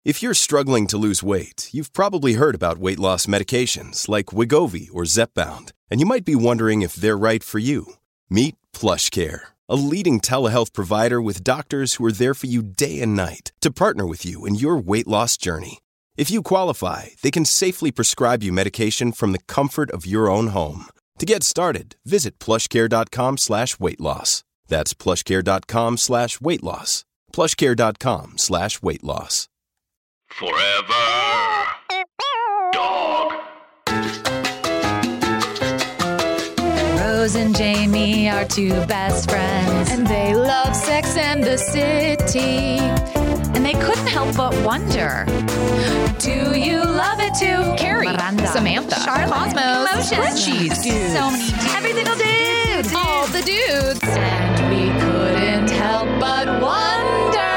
If you're struggling to lose weight, you've probably heard about weight loss medications like Wegovy or Zepbound, and you might be wondering if they're right for you. Meet PlushCare, a leading telehealth provider with doctors who are there for you day and night to partner with you in your weight loss journey. If you qualify, they can safely prescribe you medication from the comfort of your own home. To get started, visit plushcare.com/weightloss. That's plushcare.com/weightloss. plushcare.com/weightloss. Forever Dog. Rose and Jamie are two best friends, and they love Sex and the City. And they couldn't help but wonder, do you love it too? Carrie, Miranda, Samantha, Charlotte, Cosmos, Frenchies, so many dudes. Every single dude. All the dudes. And we couldn't help but wonder.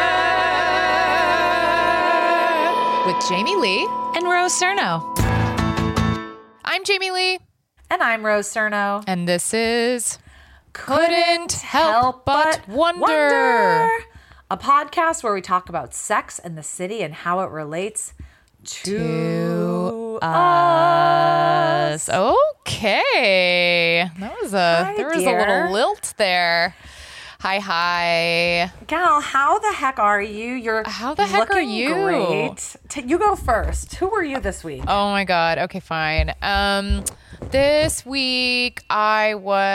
With Jamie Lee And Rose Cerno. I'm Jamie Lee. And I'm Rose Cerno. And this is Couldn't Help But Wonder. A podcast where we talk about sex and the city and how it relates to us. Okay. There was a dear. little lilt there. Hi. Gal, how the heck are you? How the heck are you? Great. You go first. Who were you this week? Oh my God. Okay, fine. This week I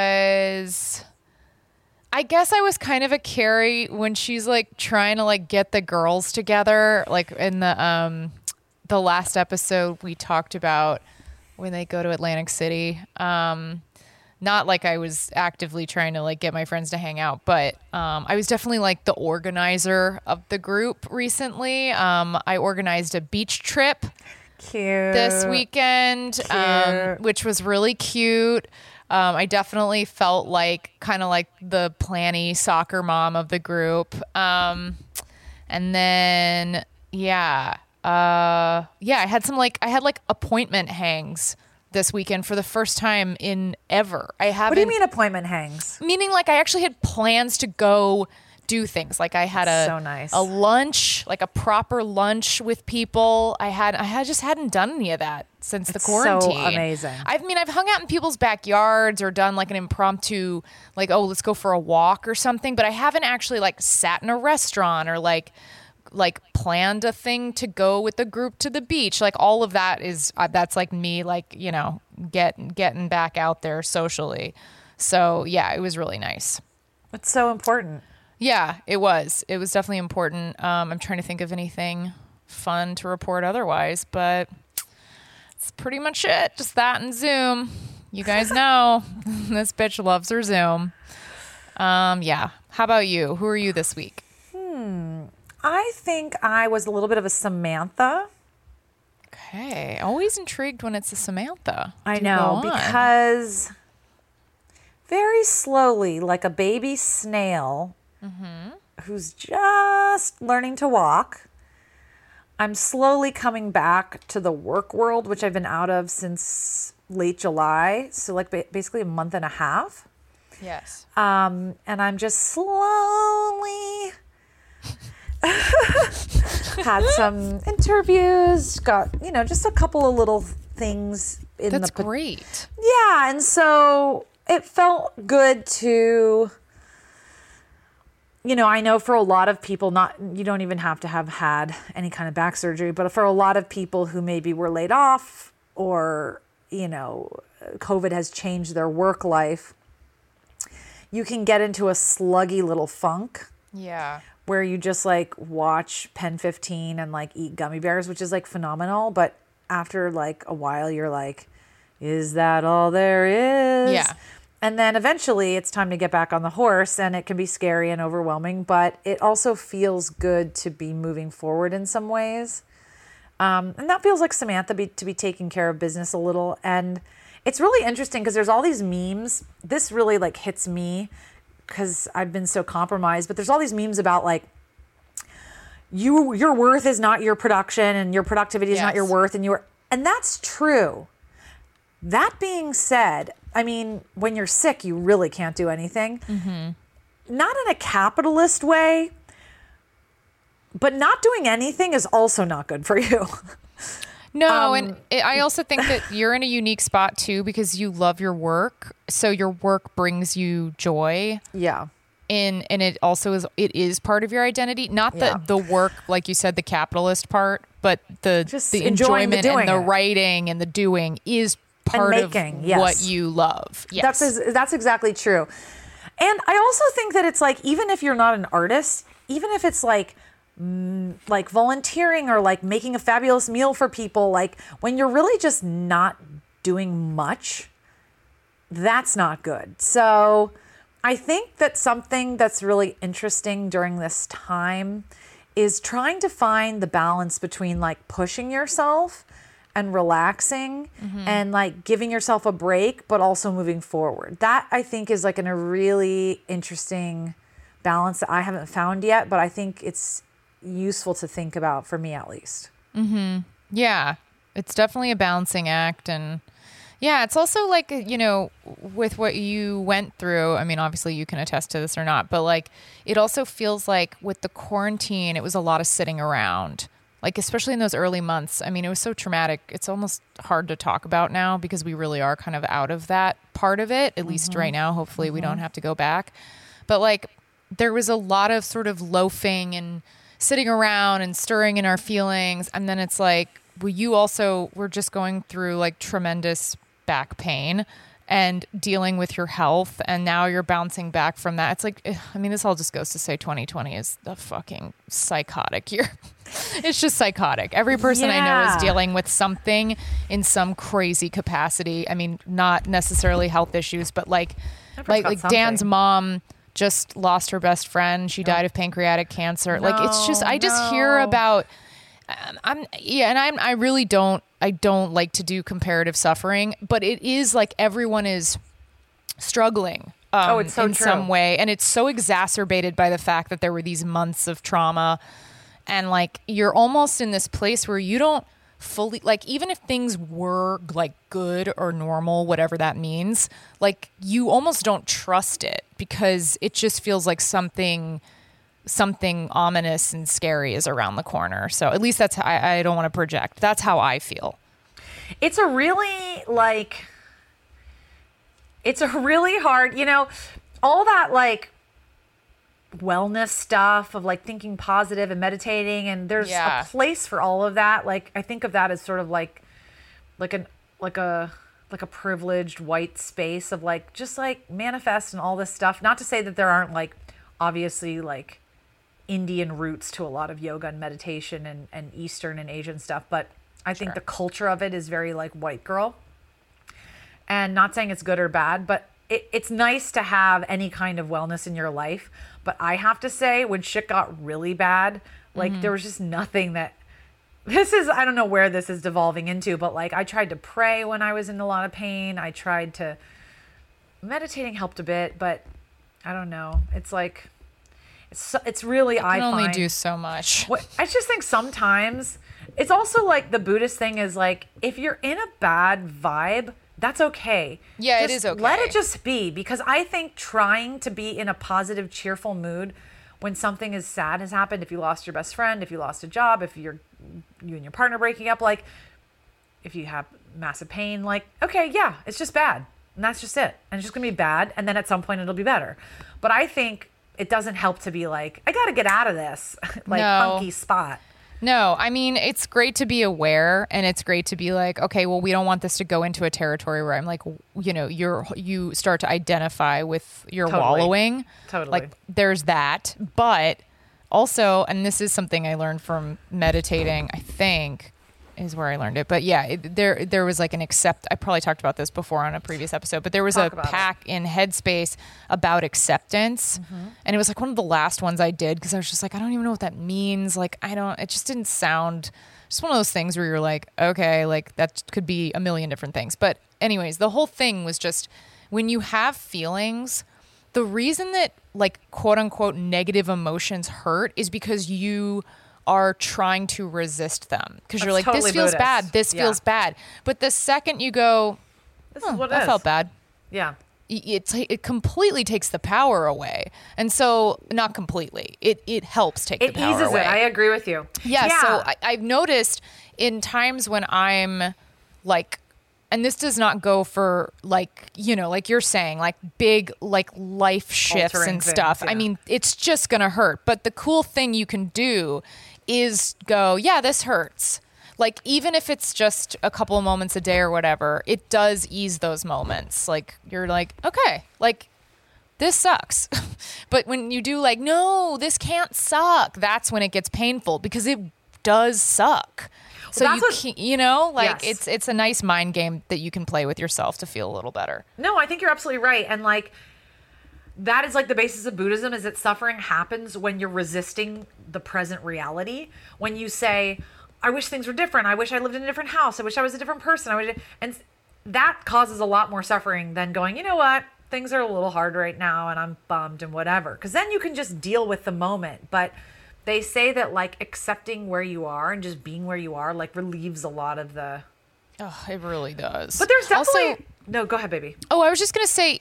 guess I was kind of a Carrie when she's like trying to like get the girls together. Like in the last episode we talked about when they go to Atlantic City. Not like I was actively trying to like get my friends to hang out, but I was definitely like the organizer of the group recently. I organized a beach trip this weekend, which was really cute. I definitely felt like kind of like the planny soccer mom of the group. And then, I had like appointment hangs this weekend for the first time in ever. What do you mean appointment hangs? Meaning like I actually had plans to go do things. Like I had a lunch, like a proper lunch with people. I just hadn't done any of that since the quarantine. So amazing. I've hung out in people's backyards or done like an impromptu, like, oh, let's go for a walk or something. But I haven't actually like sat in a restaurant or like planned a thing to go with the group to the beach. Like all of that is, that's like me, like, you know, getting back out there socially. So yeah, it was really nice. It's so important. Yeah, it was. It was definitely important. I'm trying to think of anything fun to report otherwise, but it's pretty much it. Just that and Zoom. You guys know this bitch loves her Zoom. Yeah. How about you? Who are you this week? I think I was a little bit of a Samantha. Okay. Always intrigued when it's a Samantha. I know, because very slowly, like a baby snail who's just learning to walk, I'm slowly coming back to the work world, which I've been out of since late July. So like basically a month and a half. Yes. And I'm just slowly had some interviews, got, just a couple of little things in That's great. Yeah, and so it felt good to, I know for a lot of people, you don't even have to have had any kind of back surgery, but for a lot of people who maybe were laid off or, COVID has changed their work life, you can get into a sluggy little funk. Yeah. Where you just like watch Pen 15 and like eat gummy bears, which is like phenomenal. But after like a while, you're like, is that all there is? Yeah. And then eventually it's time to get back on the horse, and it can be scary and overwhelming, but it also feels good to be moving forward in some ways. And that feels like Samantha to be taking care of business a little. And it's really interesting because there's all these memes. This really like hits me because I've been so compromised, but there's all these memes about like your worth is not your production and your productivity is not your worth, and that's true. That being said, I mean, when you're sick, you really can't do anything. Not in a capitalist way, But not doing anything is also not good for you. No, I also think that you're in a unique spot too because you love your work. So your work brings you joy. Yeah. And it also is part of your identity. Not the work, like you said, the capitalist part, but the enjoyment and the writing and the doing is part of what you love. Yes. That's exactly true. And I also think that it's like, even if you're not an artist, even if it's like volunteering or like making a fabulous meal for people, like when you're really just not doing much, that's not good. So I think that something that's really interesting during this time is trying to find the balance between like pushing yourself and relaxing and like giving yourself a break, but also moving forward. That I think is like a really interesting balance that I haven't found yet, but I think it's useful to think about, for me at least. Yeah, it's definitely a balancing act. And yeah, it's also like, you know, with what you went through, I mean, obviously you can attest to this or not, but like it also feels like with the quarantine, it was a lot of sitting around, like especially in those early months. I mean, it was so traumatic. It's almost hard to talk about now because we really are kind of out of that part of it, at least right now. Hopefully we don't have to go back. But like there was a lot of sort of loafing and sitting around and stirring in our feelings. And then it's like, well, you also were just going through like tremendous back pain and dealing with your health. And now you're bouncing back from that. It's like, I mean, this all just goes to say 2020 is the fucking psychotic year. It's just psychotic. Every person I know is dealing with something in some crazy capacity. I mean, not necessarily health issues, but like Dan's mom just lost her best friend. She died of pancreatic cancer. Like it's just, I just hear about, I really don't like to do comparative suffering, but it is like everyone is struggling it's so in true. some way. And it's so exacerbated by the fact that there were these months of trauma, and like, you're almost in this place where you don't fully, like, even if things were like good or normal, whatever that means, like you almost don't trust it because it just feels like something ominous and scary is around the corner. So at least that's how I don't want to project. That's how I feel. It's a really hard, you know, all that like wellness stuff of like thinking positive and meditating, and there's a place for all of that. Like I think of that as sort of like a privileged white space of like just like manifest and all this stuff. Not to say that there aren't like obviously like Indian roots to a lot of yoga and meditation and Eastern and Asian stuff, but I think the culture of it is very like white girl. And not saying it's good or bad, but it's nice to have any kind of wellness in your life. But I have to say, when shit got really bad, like there was just nothing that, I don't know where this is devolving into, but like I tried to pray when I was in a lot of pain. I tried to, meditating helped a bit, but I don't know. It's like, it's really, I can only find, do so much. I just think sometimes it's also like the Buddhist thing is like, if you're in a bad vibe, that's okay. Yeah, it is okay. Let it just be, because I think trying to be in a positive, cheerful mood when something is sad has happened, if you lost your best friend, if you lost a job, if you and your partner breaking up, like if you have massive pain, like, okay, yeah, it's just bad. And that's just it. And it's just gonna be bad. And then at some point it'll be better. But I think it doesn't help to be like, I got to get out of this funky spot. No, I mean, it's great to be aware, and it's great to be like, okay, well, we don't want this to go into a territory where I'm like, you know, you start to identify with your wallowing. Totally. Like there's that, but also, and this is something I learned from meditating, I think is where I learned it. But yeah, there was like I probably talked about this before on a previous episode, but there was a pack in Headspace about acceptance. And it was like one of the last ones I did because I was just like, I don't even know what that means. Like, it just didn't sound, just one of those things where you're like, okay, like that could be a million different things. But anyways, the whole thing was just when you have feelings, the reason that like quote unquote negative emotions hurt is because you are trying to resist them because you're like, totally this feels Buddhist. bad. This feels bad. But the second you go, This is what that felt bad. Yeah. it completely takes the power away. And so, not completely, it helps take the power eases away. it. I agree with you. Yeah. So I've noticed in times when I'm like, and this does not go for like, like you're saying, like big, like life shifts Altering and stuff. things, yeah. I mean, it's just going to hurt. But the cool thing you can do is go, yeah, this hurts. Like, even if it's just a couple of moments a day or whatever, it does ease those moments. Like, you're like, okay, like, this sucks. But when you do like, no, this can't suck, that's when it gets painful because it does suck. So that's you can't, like Yes. it's a nice mind game that you can play with yourself to feel a little better. No, I think you're absolutely right. And like, that is like the basis of Buddhism, is that suffering happens when you're resisting the present reality. When you say, I wish things were different. I wish I lived in a different house. I wish I was a different person. And that causes a lot more suffering than going, you know what? Things are a little hard right now and I'm bummed and whatever. Because then you can just deal with the moment. But they say that like accepting where you are and just being where you are like relieves a lot of the... Oh, it really does. But there's definitely... Also, No, go ahead, baby. oh, I was just going to say,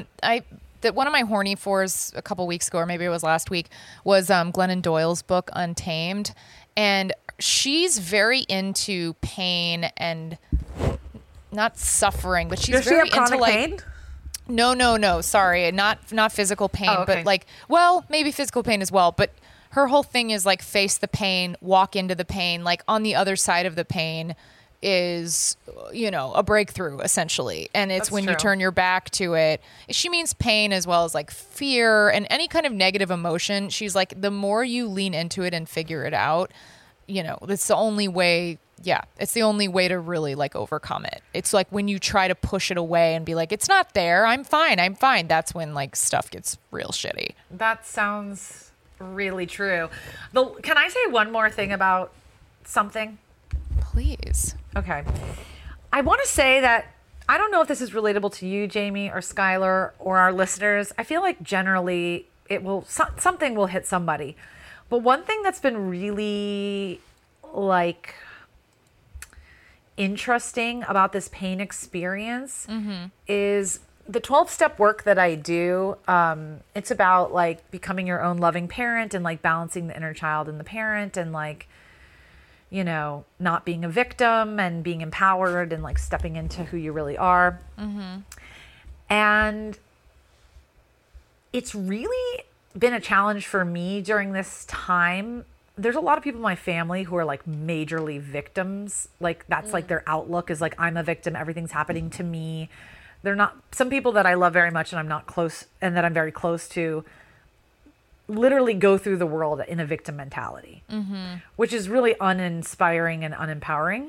that one of my horny fours a couple weeks ago, or maybe it was last week, was Glennon Doyle's book, Untamed. And she's very into pain and not suffering, but she's Does she very have into chronic like... pain? No. Sorry. Not physical pain, Oh, okay. but like, well, maybe physical pain as well. But her whole thing is like face the pain, walk into the pain. Like on the other side of the pain is, a breakthrough essentially. And it's That's when you true. turn your back to it. She means pain as well as like fear and any kind of negative emotion. She's like, the more you lean into it and figure it out, it's the only way. Yeah, it's the only way to really like overcome it. It's like when you try to push it away and be like, it's not there, I'm fine. That's when like stuff gets real shitty. That sounds really true. Can I say one more thing about something? Please. Okay. I want to say that I don't know if this is relatable to you, Jamie, or Skylar, or our listeners. I feel like generally something will hit somebody. But one thing that's been really like interesting about this pain experience is the 12-step work that I do. It's about like becoming your own loving parent and like balancing the inner child and the parent and like, not being a victim and being empowered and like stepping into who you really are. And it's really been a challenge for me during this time. There's a lot of people in my family who are like majorly victims. Like that's like their outlook is like, I'm a victim. Everything's happening to me. They're not, some people that I love very much and I'm not close and that I'm very close to literally go through the world in a victim mentality, which is really uninspiring and unempowering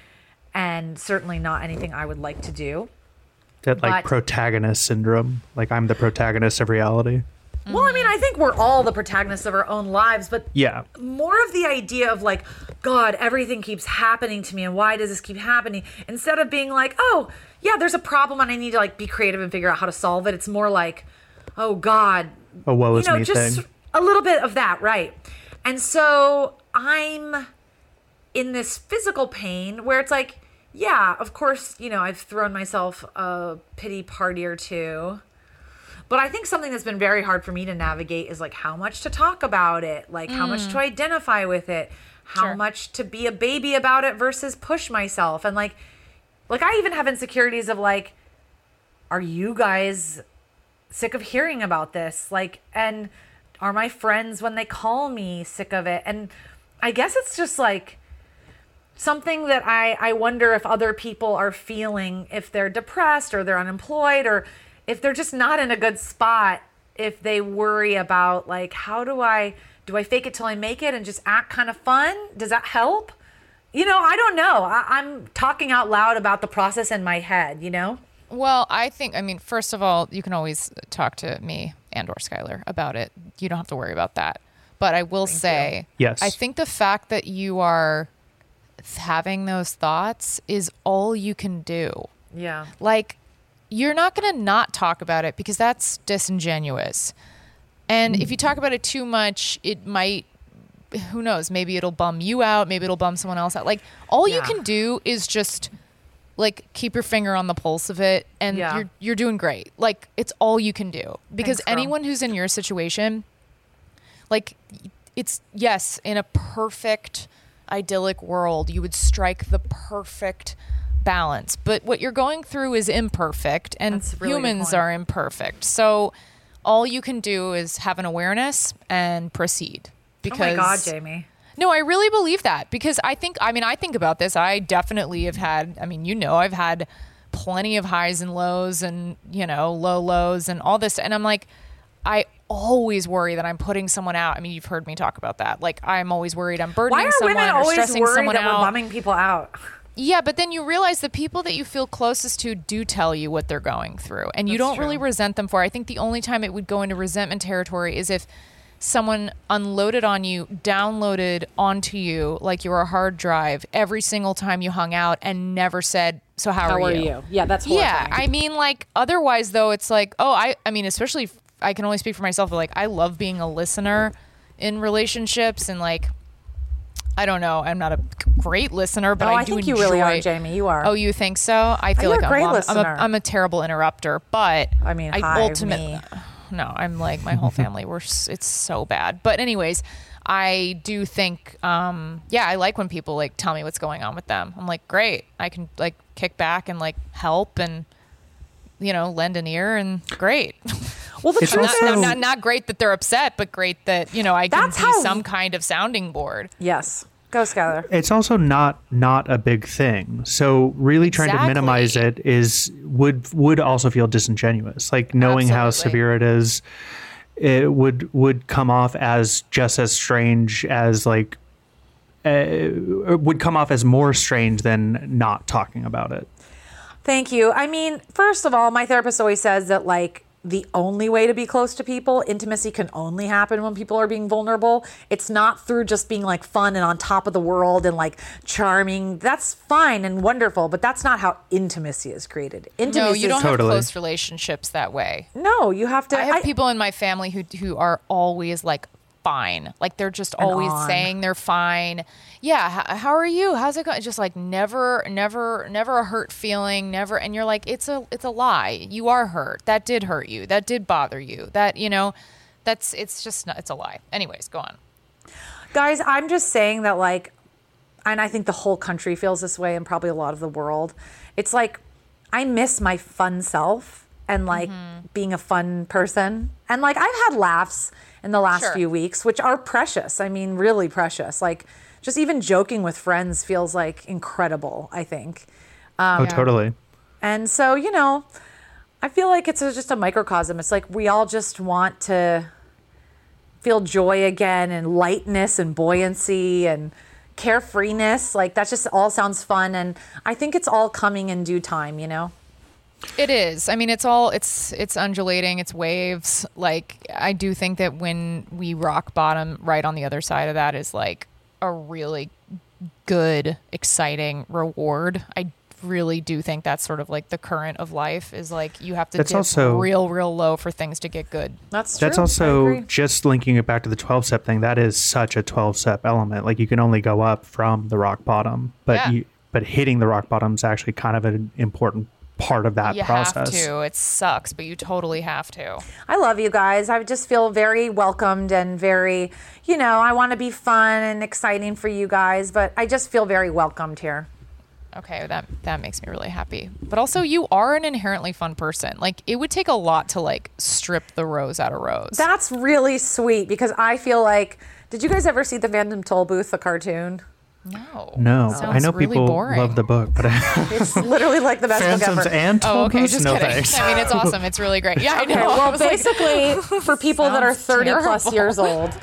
and certainly not anything I would like to do. That like But- protagonist syndrome. Like I'm the protagonist of reality. Well, I mean, I think we're all the protagonists of our own lives, but Yeah. more of the idea of like, God, everything keeps happening to me and why does this keep happening? Instead of being like, oh, yeah, there's a problem and I need to like be creative and figure out how to solve it. It's more like, oh God, A woe is me just thing. a little bit of that, right? And so I'm in this physical pain where it's like, yeah, of course, I've thrown myself a pity party or two. But I think something that's been very hard for me to navigate is like how much to talk about it, like how much to identify with it, how Sure. much to be a baby about it versus push myself. And like I even have insecurities of like, are you guys sick of hearing about this? Like, and are my friends when they call me sick of it? And I guess it's just like something that I wonder if other people are feeling, if they're depressed or they're unemployed or if they're just not in a good spot, if they worry about like, do I fake it till I make it and just act kind of fun? Does that help? I don't know. I'm talking out loud about the process in my head, Well, I mean, first of all, you can always talk to me and or Skylar about it. You don't have to worry about that. But I will say, Yes. I think the fact that you are having those thoughts is all you can do. Yeah. Like, you're not going to not talk about it because that's disingenuous. And if you talk about it too much, it might, who knows, maybe it'll bum you out, maybe it'll bum someone else out. Like, all you Yeah. can do is just like keep your finger on the pulse of it, and Yeah. you're doing great. Like it's all you can do, because Thanks, girl. anyone who's in your situation, like it's yes, in a perfect idyllic world, you would strike the perfect balance, but what you're going through is imperfect, and That's a really good humans point. are imperfect. So all you can do is have an awareness and proceed. Because Oh my God, Jamie. no, I really believe that, because I think about this. I definitely have had, I've had plenty of highs and lows and, low lows and all this. And I'm like, I always worry that I'm putting someone out. I mean, you've heard me talk about that. Like, I'm always worried I'm burdening Why are someone women or always stressing worried someone that we're out. bumming people out? Yeah, but then you realize the people that you feel closest to do tell you what they're going through, and you That's don't really true. resent them for it. I think the only time it would go into resentment territory is if someone unloaded on you, downloaded onto you like you were a hard drive every single time you hung out and never said, so how are you? Yeah, that's Yeah, horrifying. Otherwise though, it's like, especially if I can only speak for myself, but like I love being a listener in relationships, and like, I don't know, I'm not a great listener, but Oh, I do think enjoy. you really are, Jamie. You are. Oh, you think so? I feel You're like a great I'm listener. a terrible interrupter, but I mean, me. no, I'm like my whole family. It's so bad. But anyways, I do think, I like when people like tell me what's going on with them. I'm like, great. I can like kick back and like help and, lend an ear, and great. Well, the It's truth also- is, not great that they're upset, but great that, I can That's be how- some kind of sounding board. yes. Go, Skylar. It's also not a big thing. So really trying to minimize Exactly. it would also feel disingenuous. Like knowing how Absolutely. severe it is, it would come off as just as strange as like it would come off as more strange than not talking about it. Thank you. I mean, first of all, my therapist always says that like the only way to be close to people, intimacy can only happen when people are being vulnerable. It's not through just being like fun and on top of the world and like charming. That's fine and wonderful, but that's not how intimacy is created. Intimacy No, you don't is, have Totally. close relationships that way. no, you have to. I have people in my family who are always like fine. Like they're just always on. saying they're fine. Yeah. How are you? How's it going? Just like never a hurt feeling. Never. And you're like, it's a lie. You are hurt. That did hurt you. That did bother you. That, it's just not, it's a lie. Anyways, go on. Guys, I'm just saying that like, and I think the whole country feels this way and probably a lot of the world. It's like, I miss my fun self and like being a fun person. And like, I've had laughs in the last Sure. few weeks, which are precious. I mean, really precious. Like just even joking with friends feels like incredible, I think. Oh, totally. And so, I feel like it's just a microcosm. It's like we all just want to feel joy again and lightness and buoyancy and carefreeness. Like that just all sounds fun. And I think it's all coming in due time, It is. I mean, it's undulating. It's waves. Like, I do think that when we rock bottom, right on the other side of that is like a really good, exciting reward. I really do think that's sort of like the current of life is like you have to That's dip also- real low for things to get good. That's true. That's I also agree. just linking it back to the 12-step thing. That is such a 12-step element. Like you can only go up from the rock bottom, but Yeah. but hitting the rock bottom is actually kind of an important part of that You process. have to. It sucks, but you totally have to. I love you guys. I just feel very welcomed and very, I want to be fun and exciting for you guys, but I just feel very welcomed here. Okay, that makes me really happy. But also, you are an inherently fun person. Like, it would take a lot to like strip the rose out of Rose. That's really sweet because I feel like, did you guys ever see the Phantom Toll Booth, the cartoon? No, Sounds I know really people boring. love the book, but It's literally like the best book Phantoms ever. and Oh, Toll okay, Booths? just No kidding. thanks. I mean, it's awesome. It's really great. Yeah, I know. Okay, I well, was like, basically, for people that are Sounds 30 plus terrible. years old,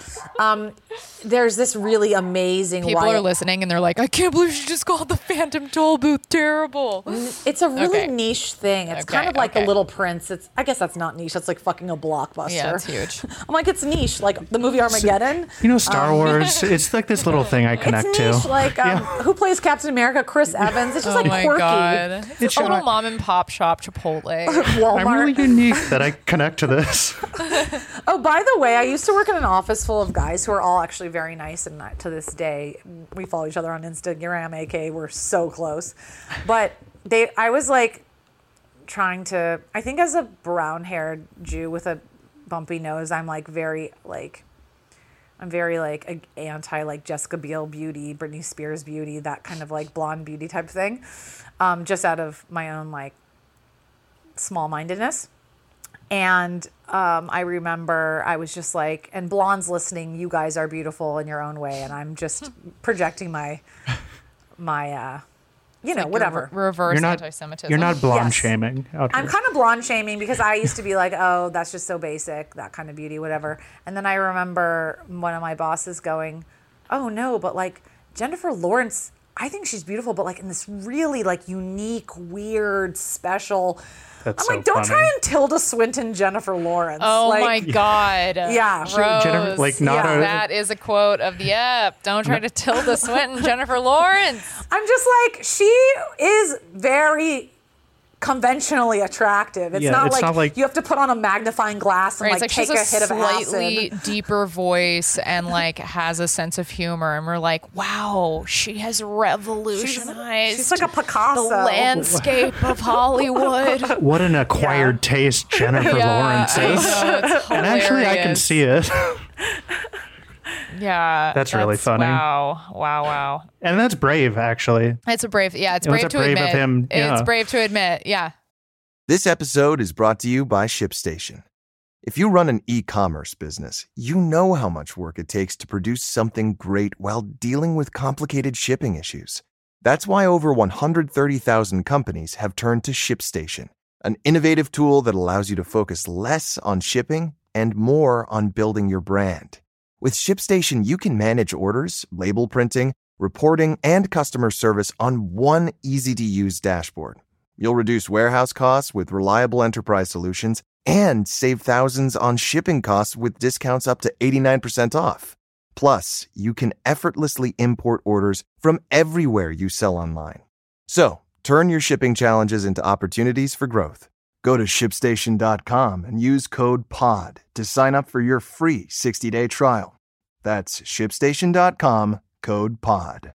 there's this really amazing people YA. are listening and they're like, I can't believe she just called the Phantom Toll Booth terrible. It's a really Okay. niche thing. It's Okay, kind of like okay. The Little Prince. I guess that's not niche. That's like fucking a blockbuster. Yeah, it's huge. I'm like, it's niche. Like the movie Armageddon. Star Wars, it's like this little thing I connect It's niche. to. like who plays Captain America? Chris Evans. It's just like my quirky. God. It's a little mom and pop shop Chipotle. Walmart. I'm really unique that I connect to this. Oh, by the way, I used to work in an office full of guys who are all actually very nice, and to this day, we follow each other on Instagram, aka we're so close. But I was like trying to, I think as a brown-haired Jew with a bumpy nose, I'm very anti like Jessica Biel beauty, Britney Spears beauty, that kind of like blonde beauty type thing, just out of my own like small-mindedness. And I remember I was just like, and blondes listening, you guys are beautiful in your own way, and I'm just projecting my whatever. Reverse anti-Semitism. You're not blonde Yes. shaming. out I'm here. kind of blonde shaming because I used to be like, oh, that's just so basic, that kind of beauty, whatever. And then I remember one of my bosses going, oh no, but like Jennifer Lawrence, I think she's beautiful, but like in this really like unique, weird, special. That's I'm so like, don't funny. try and Tilda Swinton Jennifer Lawrence. Oh like, my God. Yeah. Rose. Jennifer, like, not Yeah. a- That is a quote of the ep. Don't try to Tilda Swinton Jennifer Lawrence. I'm just like, she is very conventionally attractive. It's Yeah, not it's like not like- you have to put on a magnifying glass and Right, it's like like take she's a hit of slightly acid. deeper voice and like has a sense of humor, and we're like, wow, she has revolutionized She's like a Picasso. the landscape of Hollywood. What an acquired taste Jennifer Lawrence I is. know, it's And actually, I can hilarious. see it. Yeah, That's really funny. Wow. And that's brave, actually. It's brave. Yeah, it's It was brave a to brave of admit. him, yeah. It's brave to admit. Yeah. This episode is brought to you by ShipStation. If you run an e-commerce business, you know how much work it takes to produce something great while dealing with complicated shipping issues. That's why over 130,000 companies have turned to ShipStation, an innovative tool that allows you to focus less on shipping and more on building your brand. With ShipStation, you can manage orders, label printing, reporting, and customer service on one easy-to-use dashboard. You'll reduce warehouse costs with reliable enterprise solutions and save thousands on shipping costs with discounts up to 89% off. Plus, you can effortlessly import orders from everywhere you sell online. So, turn your shipping challenges into opportunities for growth. Go to ShipStation.com and use code POD to sign up for your free 60-day trial. That's ShipStation.com, code POD.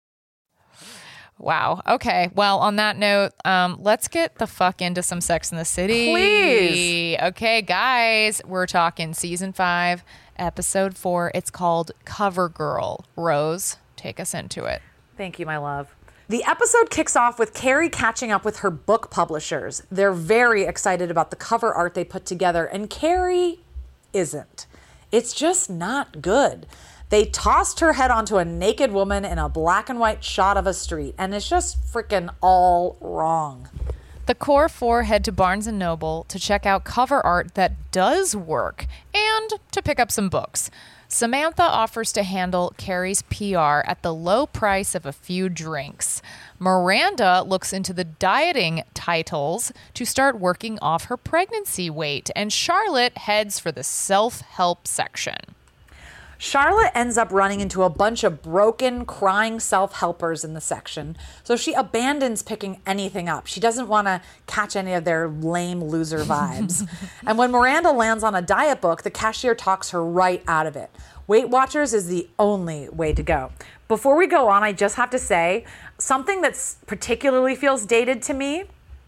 Wow. Okay. Well, on that note, let's get the fuck into some Sex in the City. Please. Okay, guys, we're talking season 5, episode 4. It's called Cover Girl. Rose, take us into it. Thank you, my love. The episode kicks off with Carrie catching up with her book publishers. They're very excited about the cover art they put together, and Carrie isn't. It's just not good. They tossed her head onto a naked woman in a black and white shot of a street, and it's just freaking all wrong. The core 4 head to Barnes & Noble to check out cover art that does work and to pick up some books. Samantha offers to handle Carrie's PR at the low price of a few drinks. Miranda looks into the dieting titles to start working off her pregnancy weight, and Charlotte heads for the self-help section. Charlotte ends up running into a bunch of broken, crying self-helpers in the section, so she abandons picking anything up. She doesn't want to catch any of their lame loser vibes. And when Miranda lands on a diet book, the cashier talks her right out of it. Weight Watchers is the only way to go. Before we go on, I just have to say, something that's particularly feels dated to me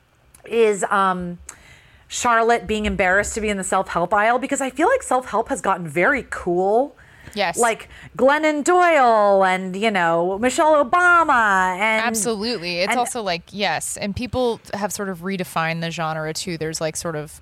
is Charlotte being embarrassed to be in the self-help aisle, because I feel like self-help has gotten very cool. Yes. Like Glennon Doyle and, Michelle Obama. And Absolutely. It's also like, yes. And people have sort of redefined the genre too. There's like sort of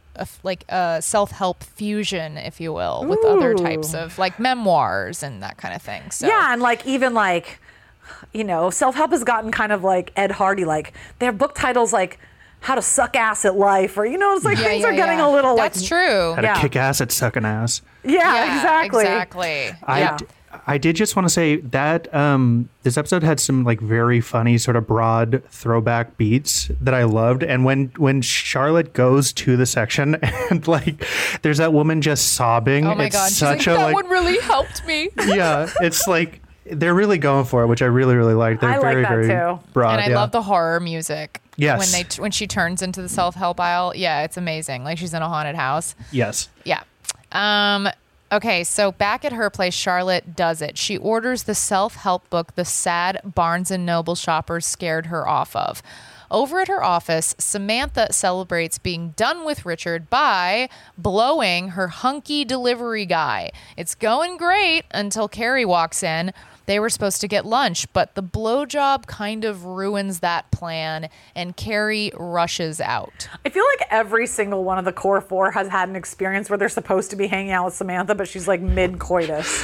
a self-help fusion, if you will, with other types of like memoirs and that kind of thing. So yeah, and like even like, self-help has gotten kind of like Ed Hardy. Like they have book titles like How to Suck Ass at Life, or it's like things are getting a little like. That's true. How to kick ass at sucking ass. Yeah, exactly. Yeah. I did just want to say that this episode had some like very funny sort of broad throwback beats that I loved. And when Charlotte goes to the section and like there's that woman just sobbing. Oh my it's God. She's such like, a that like one really helped me. yeah, it's like they're really going for it, which I really, really like. They're I like very, that very too. broad. And I love the horror music. Yes. When she turns into the self-help aisle. Yeah, it's amazing. Like she's in a haunted house. Yes. Yeah. Okay, so back at her place, Charlotte does it. She orders the self-help book the sad Barnes & Noble shoppers scared her off of. Over at her office, Samantha celebrates being done with Richard by blowing her hunky delivery guy. It's going great until Carrie walks in. They were supposed to get lunch, but the blowjob kind of ruins that plan, and Carrie rushes out. I feel like every single one of the core four has had an experience where they're supposed to be hanging out with Samantha, but she's like mid-coitus.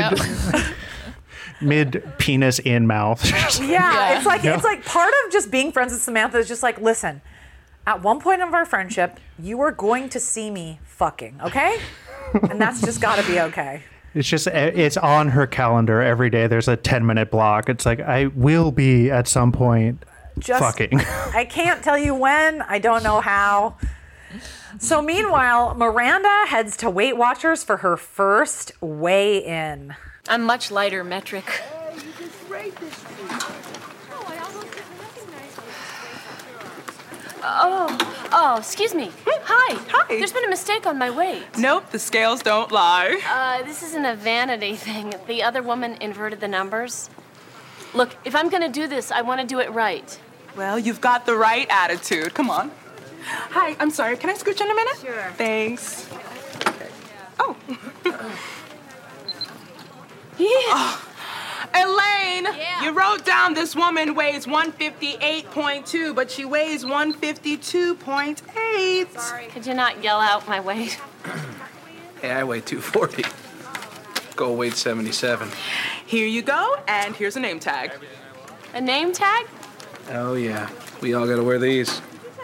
Mid penis in mouth. Yeah, it's like part of just being friends with Samantha is just like, listen, at one point of our friendship, you are going to see me fucking, okay? And that's just got to be okay. It's on her calendar every day. There's a 10-minute block. It's like, I will be at some point fucking. I can't tell you when. I don't know how. So meanwhile, Miranda heads to Weight Watchers for her first weigh-in. I'm much lighter, metric. Oh, excuse me. Hi. Hi. There's been a mistake on my weight. Nope, the scales don't lie. This isn't a vanity thing. The other woman inverted the numbers. Look, if I'm gonna do this, I want to do it right. Well, you've got the right attitude. Come on. Hi, I'm sorry. Can I scooch in a minute? Sure. Thanks. Oh. Yeah. Oh. Elaine, Yeah. you wrote down this woman weighs 158.2, but she weighs 152.8. Sorry. Could you not yell out my weight? Hey, I weigh 240. Goal weight 77. Here you go, and here's a name tag. A name tag? Oh, yeah. We all gotta wear these.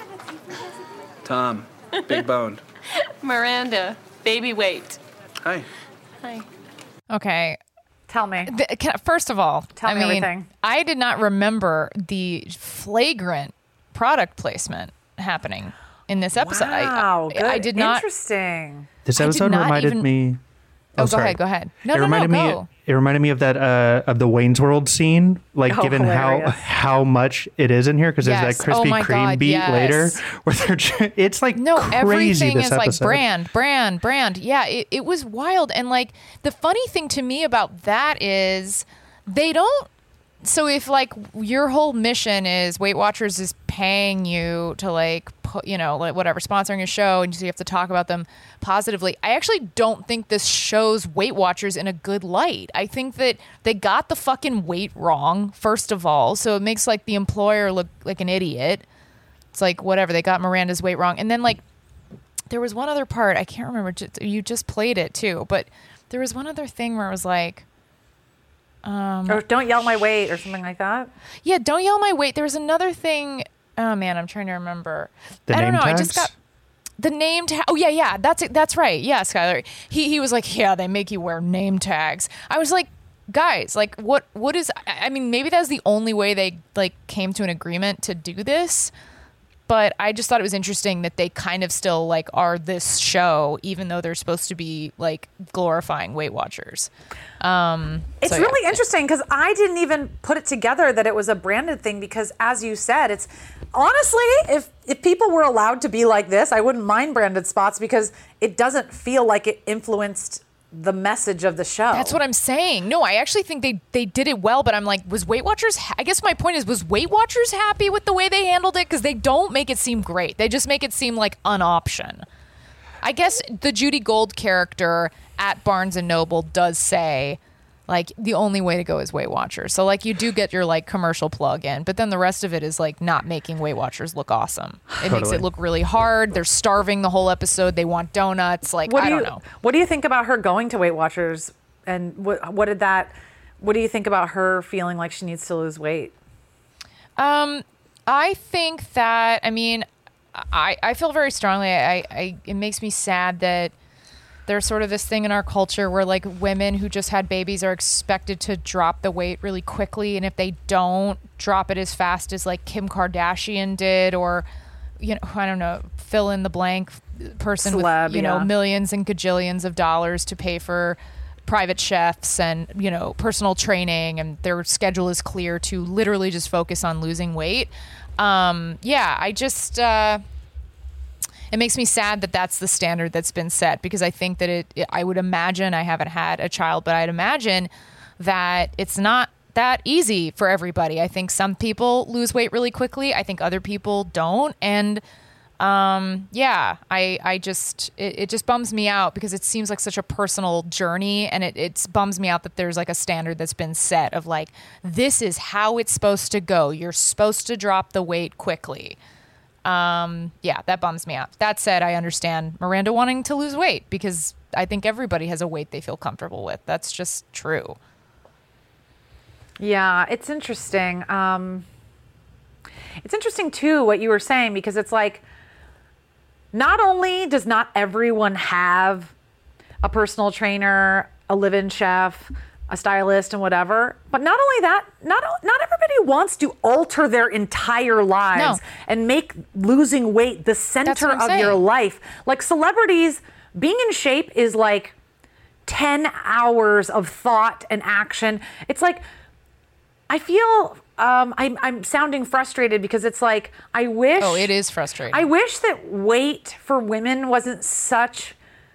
Tom, big boned. Miranda, baby weight. Hi. Hi. Okay. Tell me. First of all, Tell me everything. I did not remember the flagrant product placement happening in this episode. Wow, good. I did not. Interesting. This episode reminded me. Oh, sorry. go ahead. It reminded me of that of the Wayne's World scene, like given hilarious. how much it is in here, because Yes. there's that Krispy Oh my Kreme God, beat yes. later where it's like crazy. Everything This is episode. like brand. Yeah, it was wild. And like the funny thing to me about that is they don't. So if like your whole mission is Weight Watchers is paying you to like put, like whatever, sponsoring a show, and so you have to talk about them positively, I actually don't think this shows Weight Watchers in a good light. I think that they got the fucking weight wrong, first of all, so it makes like the employer look like an idiot. It's like whatever, they got Miranda's weight wrong. And then like there was one other part, I can't remember, you just played it too, but there was one other thing where it was like Or don't yell my weight or something like that. Yeah, don't yell my weight. There was another thing. Oh man, I'm trying to remember. The I don't name know. tags? I just got the name tag. Oh yeah, that's right. Yeah, Skylar. He was like, yeah, they make you wear name tags. I was like, guys, like what is? I mean, maybe that's the only way they like came to an agreement to do this. But I just thought it was interesting that they kind of still like are this show, even though they're supposed to be like glorifying Weight Watchers. It's really interesting because I didn't even put it together that it was a branded thing because, as you said, it's honestly, if people were allowed to be like this, I wouldn't mind branded spots because it doesn't feel like it influenced the message of the show. That's what I'm saying. No, I actually think they did it well, but I'm like, was Weight Watchers, I guess my point is, was Weight Watchers happy with the way they handled it? Because they don't make it seem great. They just make it seem like an option. I guess the Judy Gold character at Barnes & Noble does say, like, the only way to go is Weight Watchers. So, like, you do get your, like, commercial plug in, but then the rest of it is, like, not making Weight Watchers look awesome. It makes it look really hard. They're starving the whole episode. They want donuts. Like, I don't know. What do you think about her going to Weight Watchers? And what do you think about her feeling like she needs to lose weight? I think that, I mean, I feel very strongly. It makes me sad that there's sort of this thing in our culture where like women who just had babies are expected to drop the weight really quickly. And if they don't drop it as fast as like Kim Kardashian did, or, I don't know, fill in the blank person Celeb, with, millions and gajillions of dollars to pay for private chefs and, you know, personal training, and their schedule is clear to literally just focus on losing weight. I just, it makes me sad that that's the standard that's been set, because I think that I would imagine, I haven't had a child, but I'd imagine that it's not that easy for everybody. I think some people lose weight really quickly. I think other people don't. And it just bums me out, because it seems like such a personal journey, and it bums me out that there's like a standard that's been set of like, this is how it's supposed to go. You're supposed to drop the weight quickly. That bums me out. That said, I understand Miranda wanting to lose weight, because I think everybody has a weight they feel comfortable with. That's just true. Yeah, it's interesting. It's interesting too what you were saying, because it's like, not only does not everyone have a personal trainer, a live-in chef, a stylist, and whatever, but not only that, not everybody wants to alter their entire lives and make losing weight the center of your life. Like celebrities, being in shape is like 10 hours of thought and action. It's like, I feel I'm sounding frustrated, because it's like, I wish... Oh, it is frustrating. I wish that weight for women wasn't such...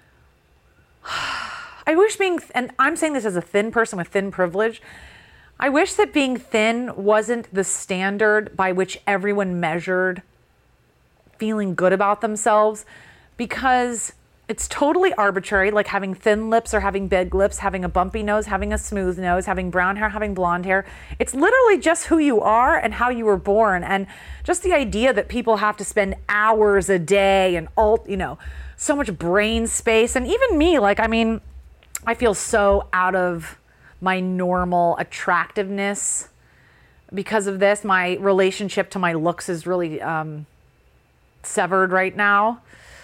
I wish and I'm saying this as a thin person with thin privilege, I wish that being thin wasn't the standard by which everyone measured feeling good about themselves, because it's totally arbitrary, like having thin lips or having big lips, having a bumpy nose, having a smooth nose, having brown hair, having blonde hair. It's literally just who you are and how you were born. And just the idea that people have to spend hours a day and so much brain space. And even me, like, I mean, I feel so out of my normal attractiveness because of this. My relationship to my looks is really severed right now.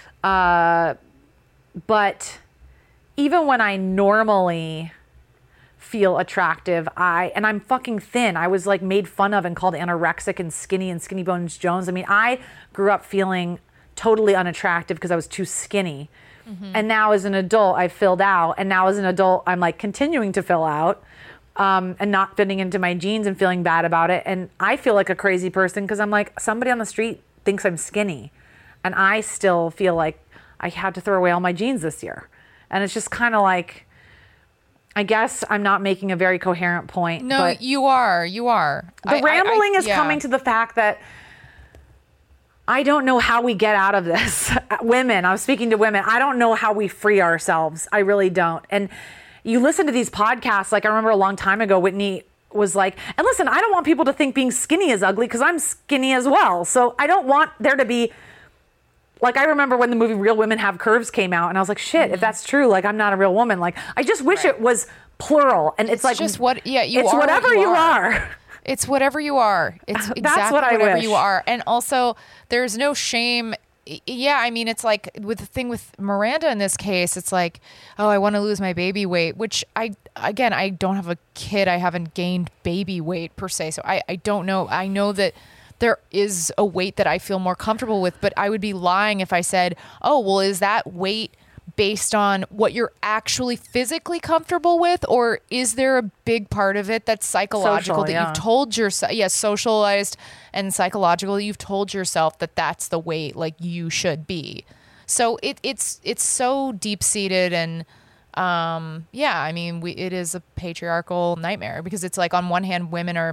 But even when I normally feel attractive, and I'm fucking thin. I was like made fun of and called anorexic and Skinny Bones Jones. I mean, I grew up feeling totally unattractive because I was too skinny. Mm-hmm. And now as an adult, I've filled out. And now as an adult, I'm like continuing to fill out and not fitting into my jeans and feeling bad about it. And I feel like a crazy person, because I'm like, somebody on the street thinks I'm skinny. And I still feel like I had to throw away all my jeans this year. And it's just kind of like, I guess I'm not making a very coherent point. No, but you are. The rambling is coming to the fact that I don't know how we get out of this. Women, I'm speaking to women. I don't know how we free ourselves. I really don't. And you listen to these podcasts, like I remember a long time ago, Whitney was like, and listen, I don't want people to think being skinny is ugly, because I'm skinny as well. So I don't want there to be, like, I remember when the movie Real Women Have Curves came out, and I was like, shit, if that's true, like, I'm not a real woman. Like, I just wish it was plural. And it's like, just what, yeah, it's whatever you are. It's whatever you are. It's exactly whatever you are. And also, there's no shame. Yeah, I mean, it's like with the thing with Miranda in this case, it's like, oh, I want to lose my baby weight, which I don't have a kid. I haven't gained baby weight per se. So I don't know. I know that there is a weight that I feel more comfortable with, but I would be lying if I said, oh, well, is that weight based on what you're actually physically comfortable with, or is there a big part of it that's psychological, that you've told yourself, socialized and psychological, you've told yourself that that's the weight like you should be. So it's so deep-seated, and I mean, it is a patriarchal nightmare, because it's like, on one hand, women are,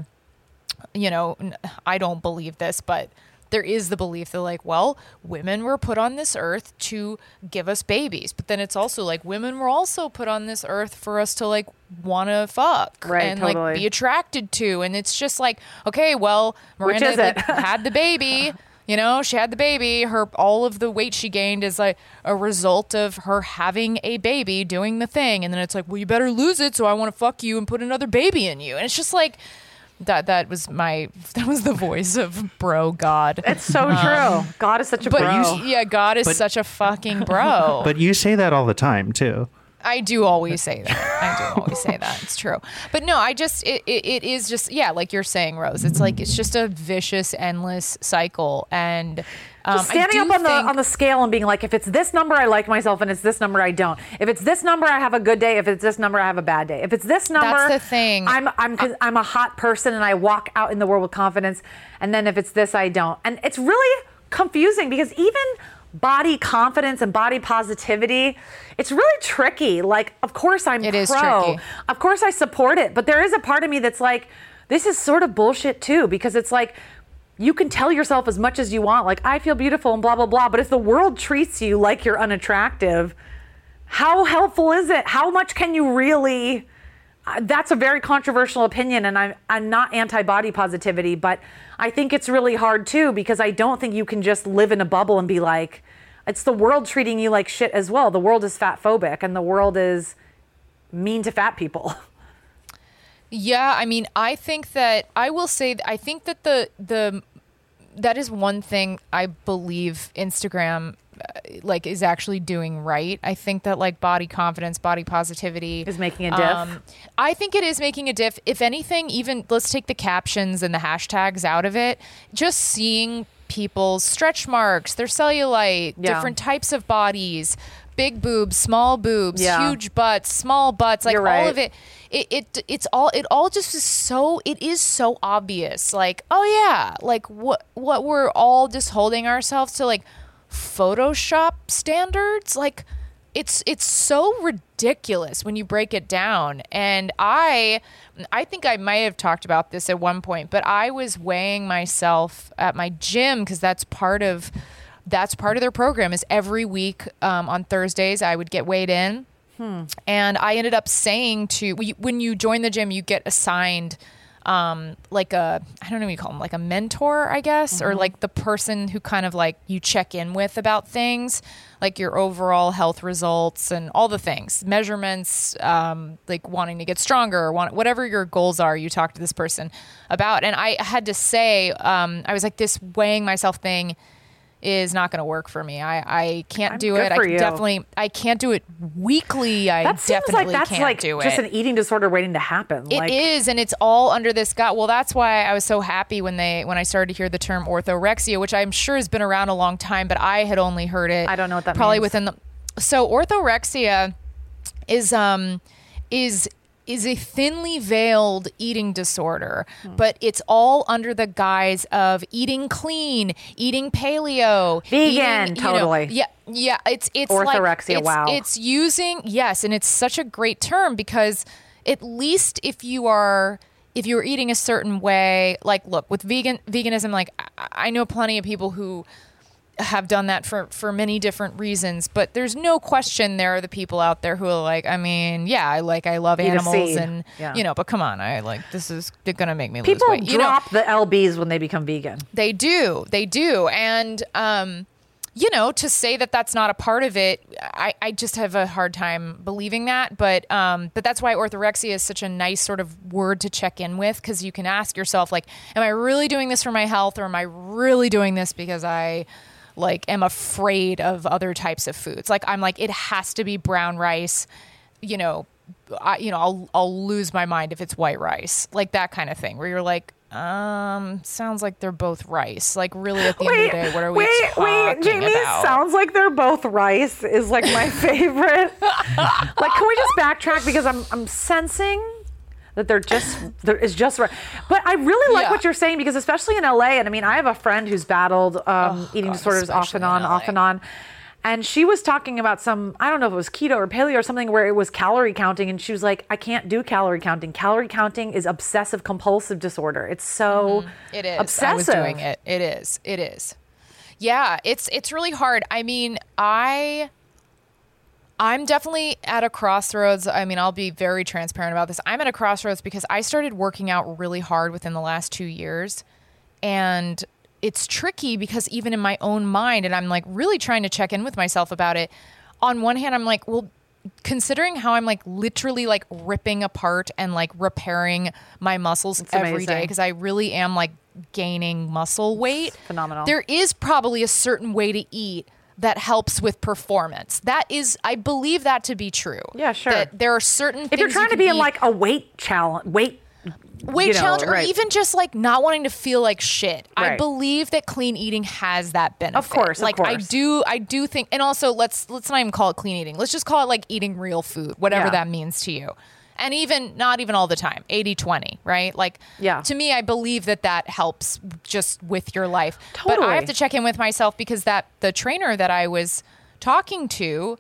I don't believe this, but there is the belief that, like, well, women were put on this earth to give us babies. But then it's also like, women were also put on this earth for us to, like, want to fuck. Right, and, totally. like, be attracted to. And it's just like, okay, well, Miranda like, had the baby. She had the baby. All of the weight she gained is like a result of her having a baby, doing the thing. And then it's like, well, you better lose it, so I want to fuck you and put another baby in you. And it's just like, that was the voice of bro God. It's so true. God is such a bro. God is such a fucking bro. But you say that all the time too. I do always say that. It's true. But no, it is just, yeah, like you're saying, Rose, it's like, it's just a vicious, endless cycle. And just standing up on the scale and being like, if it's this number, I like myself, and it's this number, I don't. If it's this number, I have a good day. If it's this number, I have a bad day. If it's this number, that's the thing. I'm a hot person and I walk out in the world with confidence. And then if it's this, I don't. And it's really confusing because even body confidence and body positivity, it's really tricky. Like, of course I'm pro. Is tricky. Of course I support it. But there is a part of me that's like, this is sort of bullshit too, because it's like, you can tell yourself as much as you want, like, I feel beautiful and blah, blah, blah. But if the world treats you like you're unattractive, how helpful is it? How much can you really... That's a very controversial opinion, and I'm not anti-body positivity, but I think it's really hard too, because I don't think you can just live in a bubble and be like, it's the world treating you like shit as well. The world is fat phobic, and the world is mean to fat people. Yeah, I mean, I think that that is one thing I believe Instagram like is actually doing right. I think that like body confidence, body positivity is making a diff. I think it is making a diff. If anything, even let's take the captions and the hashtags out of it. Just seeing people's stretch marks, their cellulite, different types of bodies, big boobs, small boobs, huge butts, small butts, like all of it. It all just is so, it is so obvious. Like, oh yeah, like what we're all just holding ourselves to, like Photoshop standards. Like it's so ridiculous when you break it down. And I think I might have talked about this at one point, but I was weighing myself at my gym because that's part of their program. Is every week on Thursdays I would get weighed in. And I ended up saying when you join the gym, you get assigned like I don't know what you call them, like a mentor, I guess, or like the person who kind of like you check in with about things, like your overall health results and all the things, measurements, like wanting to get stronger or whatever your goals are, you talk to this person about. And I had to say, I was like, this weighing myself thing is not going to work for me. I can't do it. I can't do it weekly. That seems like that's like just an eating disorder waiting to happen. It is, and it's all under this gut. Well, that's why I was so happy when I started to hear the term orthorexia, which I'm sure has been around a long time, but I had only heard it. I don't know what that probably means. So orthorexia is a thinly veiled eating disorder, but it's all under the guise of eating clean, eating paleo, vegan, totally. Yeah. It's orthorexia. Like, wow. It's using, yes. And it's such a great term because at least if you're eating a certain way, like look, with veganism, like I know plenty of people who have done that for many different reasons, but there's no question there are the people out there who are like, I mean, yeah, I love animals and, but come on, this is going to make me lose weight. People drop the LBs when they become vegan. They do. And, to say that that's not a part of it, I just have a hard time believing that. But that's why orthorexia is such a nice sort of word to check in with, because you can ask yourself, like, am I really doing this for my health, or am I really doing this because I am afraid of other types of foods? Like, I'm like, it has to be brown rice. I'll lose my mind if it's white rice, like that kind of thing, where you're like, sounds like they're both rice. Like, really, at the end of the day, what are we talking Jamie, about? Sounds like they're both rice is like my favorite. Like, can we just backtrack, because I'm sensing that there is just right. But I really like what you're saying, because especially in LA, and I mean, I have a friend who's battled eating disorders off and on. And she was talking about I don't know if it was keto or paleo or something, where it was calorie counting. And she was like, I can't do calorie counting. Calorie counting is obsessive compulsive disorder. It's so it is. Obsessive. I was doing it. It is. Yeah, it's really hard. I mean, I'm definitely at a crossroads. I mean, I'll be very transparent about this. I'm at a crossroads because I started working out really hard within the last 2 years. And it's tricky because even in my own mind, and I'm like really trying to check in with myself about it. On one hand, I'm like, well, considering how I'm like literally like ripping apart and like repairing my muscles every day, because I really am like gaining muscle weight. It's phenomenal. There is probably a certain way to eat that helps with performance. That is, I believe that to be true. Yeah, sure. That there are certain things If you're trying to be in like a weight challenge, weight challenge, or right. even just like not wanting to feel like shit. I Right. believe that clean eating has that benefit. Of course, like I do think, and also let's not even call it clean eating. Let's just call it like eating real food, whatever Yeah. that means to you. And even not even all the time, 80-20, right? Like, to me, I believe that helps just with your life. But I have to check in with myself because the trainer that I was talking to,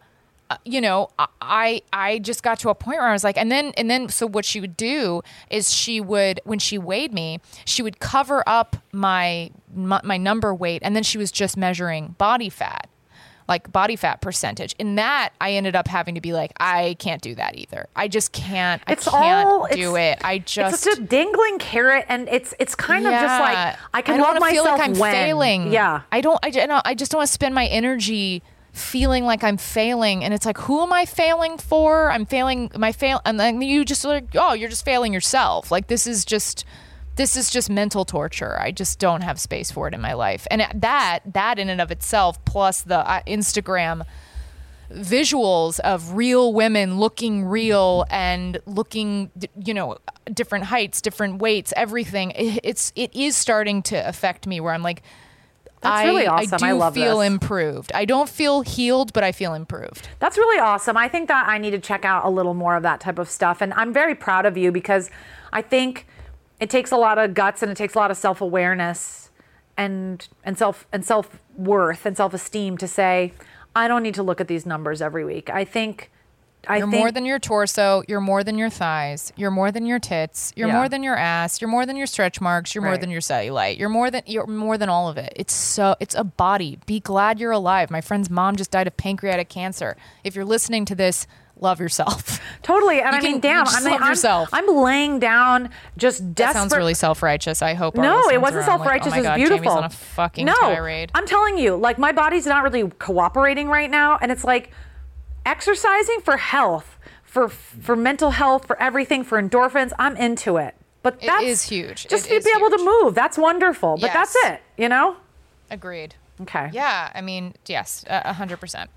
I just got to a point where I was like, and then so what she would do is when she weighed me, she would cover up my number weight, and then she was just measuring body fat. Like body fat percentage. In that, I ended up having to be like, I can't do that either. I just can't. I can't do it. It's such a dangling carrot, and it's kind of just like I can love myself feel like I'm when. failing. Yeah, I just don't want to spend my energy feeling like I'm failing, and it's like, who am I failing for? I'm failing. And then you just like, oh, you're just failing yourself. Like this is just mental torture. I just don't have space for it in my life. And that in and of itself, plus the Instagram visuals of real women looking real and looking, different heights, different weights, everything. It is starting to affect me where I'm like, that's really awesome. I love feel this. improved. I don't feel healed, but I feel improved. That's really awesome. I think that I need to check out a little more of that type of stuff. And I'm very proud of you because I think it takes a lot of guts and it takes a lot of self-awareness and self-worth and self-esteem to say, I don't need to look at these numbers every week. I think you're more than your torso. You're more than your thighs. You're more than your tits. You're more than your ass. You're more than your stretch marks. You're more than your cellulite. You're more than all of it. It's a body. Be glad you're alive. My friend's mom just died of pancreatic cancer. If you're listening to this, love yourself. Totally. And love yourself. I'm laying down just desperate. That sounds really self-righteous. I hope. No, it wasn't self-righteous. Like, oh my God, it was beautiful. Jamie's on a fucking tirade. I'm telling you, like my body's not really cooperating right now. And it's like exercising for health, for mental health, for everything, for endorphins. I'm into it. But that is huge. Just to be able to move. That's wonderful. But that's it, Agreed. Okay. Yeah. I mean, yes, 100%.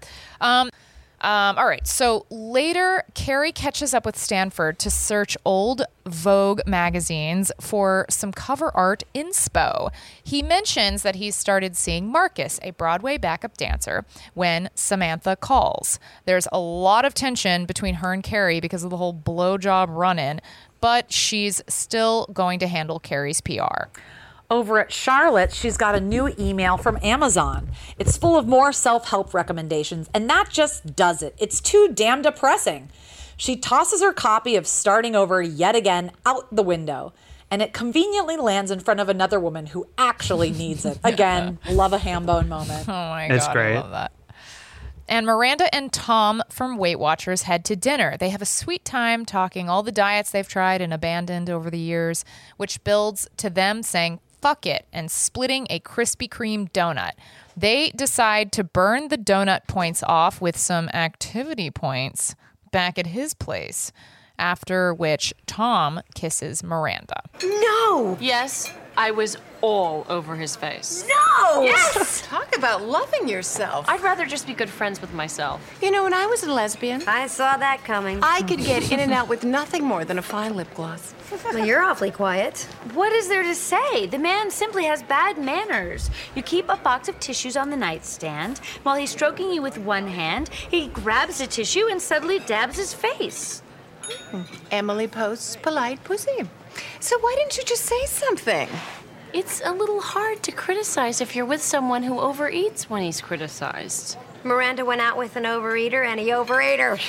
All right. So later, Carrie catches up with Stanford to search old Vogue magazines for some cover art inspo. He mentions that he started seeing Marcus, a Broadway backup dancer, when Samantha calls. There's a lot of tension between her and Carrie because of the whole blowjob run-in, but she's still going to handle Carrie's PR. Over at Charlotte, she's got a new email from Amazon. It's full of more self-help recommendations, and that just does it. It's too damn depressing. She tosses her copy of Starting Over yet again out the window, and it conveniently lands in front of another woman who actually needs it. Again, love a ham bone moment. Oh my It's God, great. I love that. And Miranda and Tom from Weight Watchers head to dinner. They have a sweet time talking all the diets they've tried and abandoned over the years, which builds to them saying, fuck it, and splitting a Krispy Kreme donut. They decide to burn the donut points off with some activity points back at his place, after which Tom kisses Miranda. No! Yes, I was all over his face. No! Yes! Talk about loving yourself. I'd rather just be good friends with myself. You know, when I was a lesbian, I saw that coming. I could get in and out with nothing more than a fine lip gloss. Well, you're awfully quiet. What is there to say? The man simply has bad manners. You keep a box of tissues on the nightstand. While he's stroking you with one hand, he grabs a tissue and suddenly dabs his face. Emily Post's polite pussy. So why didn't you just say something? It's a little hard to criticize if you're with someone who overeats when he's criticized. Miranda went out with an overeater and he overate her.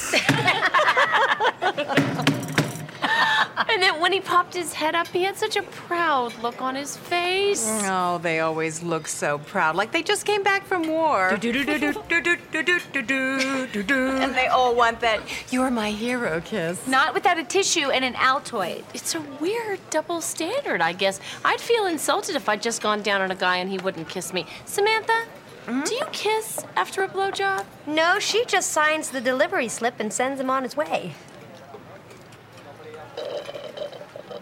And then when he popped his head up, he had such a proud look on his face. Oh, they always look so proud, like they just came back from war. And they all want that "you're my hero" kiss. Not without a tissue and an Altoid. It's a weird double standard, I guess. I'd feel insulted if I'd just gone down on a guy and he wouldn't kiss me. Samantha, do you kiss after a blowjob? No, she just signs the delivery slip and sends him on his way.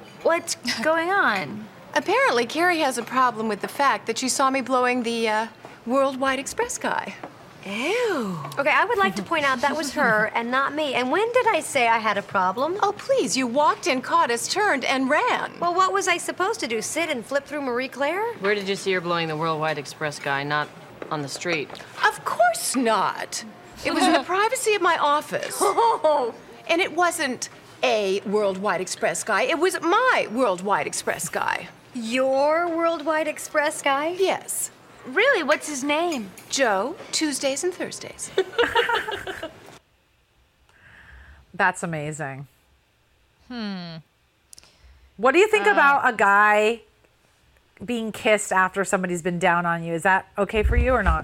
What's going on? Apparently, Carrie has a problem with the fact that she saw me blowing the Worldwide Express guy. Ew. Okay, I would like to point out that was her and not me. And when did I say I had a problem? Oh, please, you walked in, caught us, turned, and ran. Well, what was I supposed to do? Sit and flip through Marie Claire? Where did you see her blowing the Worldwide Express guy? Not on the street. Of course not. It was in the privacy of my office. Oh. And it wasn't a Worldwide Express guy. It was my Worldwide Express guy. Your Worldwide Express guy? Yes. Really? What's his name? Joe, Tuesdays and Thursdays. That's amazing. What do you think about a guy being kissed after somebody's been down on you? Is that okay for you or not?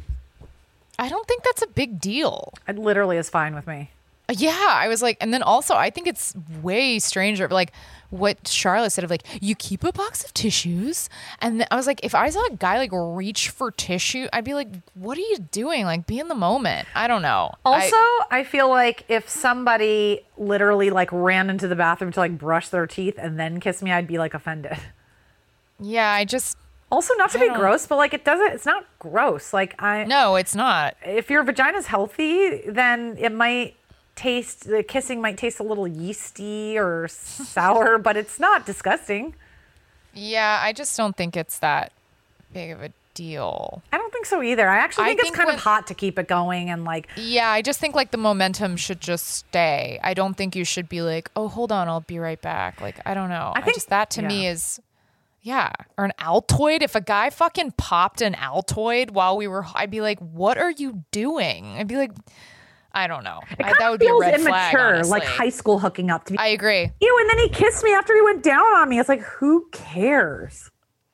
I don't think that's a big deal. It literally is fine with me. Yeah, I was like, and then also I think it's way stranger, like what Charlotte said of like, you keep a box of tissues. And I was like, if I saw a guy like reach for tissue, I'd be like, what are you doing? Like, be in the moment. I don't know. Also, I feel like if somebody literally like ran into the bathroom to like brush their teeth and then kiss me, I'd be like offended. Yeah, I just... Also, not to be gross, but like it's not gross. Like No, it's not. If your vagina's healthy, then it might the kissing might taste a little yeasty or sour, but it's not disgusting. Yeah, I just don't think it's that big of a deal. I don't think so either. I actually think it's kind of hot to keep it going and like... Yeah, I just think like the momentum should just stay. I don't think you should be like, oh, hold on, I'll be right back. Like, I don't know. I think that to me is... Yeah. Or an Altoid. If a guy fucking popped an Altoid while we were... I'd be like, what are you doing? I'd be like... I don't know. That would be a red flag, honestly. Like high school hooking up. I agree. Ew, and then he kissed me after he went down on me. It's like, who cares?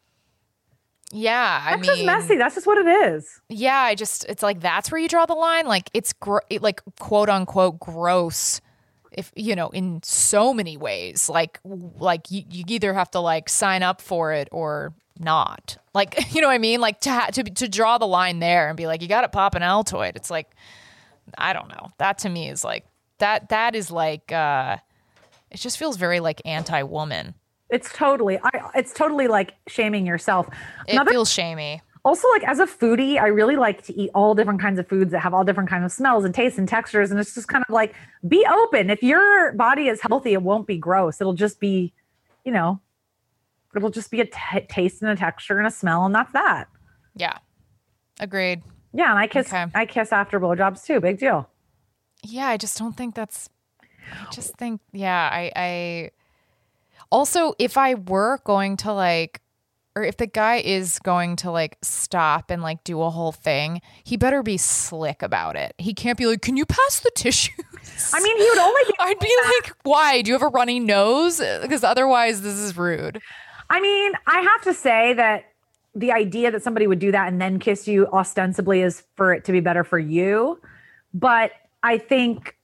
Yeah, That's just messy. That's just what it is. Yeah, it's like that's where you draw the line. Like it's like quote unquote gross. If in so many ways, like you either have to like sign up for it or not. Like you know what I mean? Like to draw the line there and be like, you got to pop an Altoid. It's like. I don't know. That to me is like that is like it just feels very like anti-woman. It's totally like shaming yourself. It feels shamey. Also, like as a foodie, I really like to eat all different kinds of foods that have all different kinds of smells and tastes and textures. And it's just kind of like, be open. If your body is healthy, it won't be gross. It'll just be, it'll just be a taste and a texture and a smell. And that's that. Yeah. Agreed. Yeah, and I kiss after blowjobs too. Big deal. Yeah, I just don't think that's. I just think, yeah, I. Also, if I were going to like, or if the guy is going to like stop and like do a whole thing, he better be slick about it. He can't be like, "Can you pass the tissues?" I mean, he would only be. I'd be like, "Why? Do you have a runny nose?" Because otherwise, this is rude. I mean, I have to say that. The idea that somebody would do that and then kiss you ostensibly is for it to be better for you. But I think,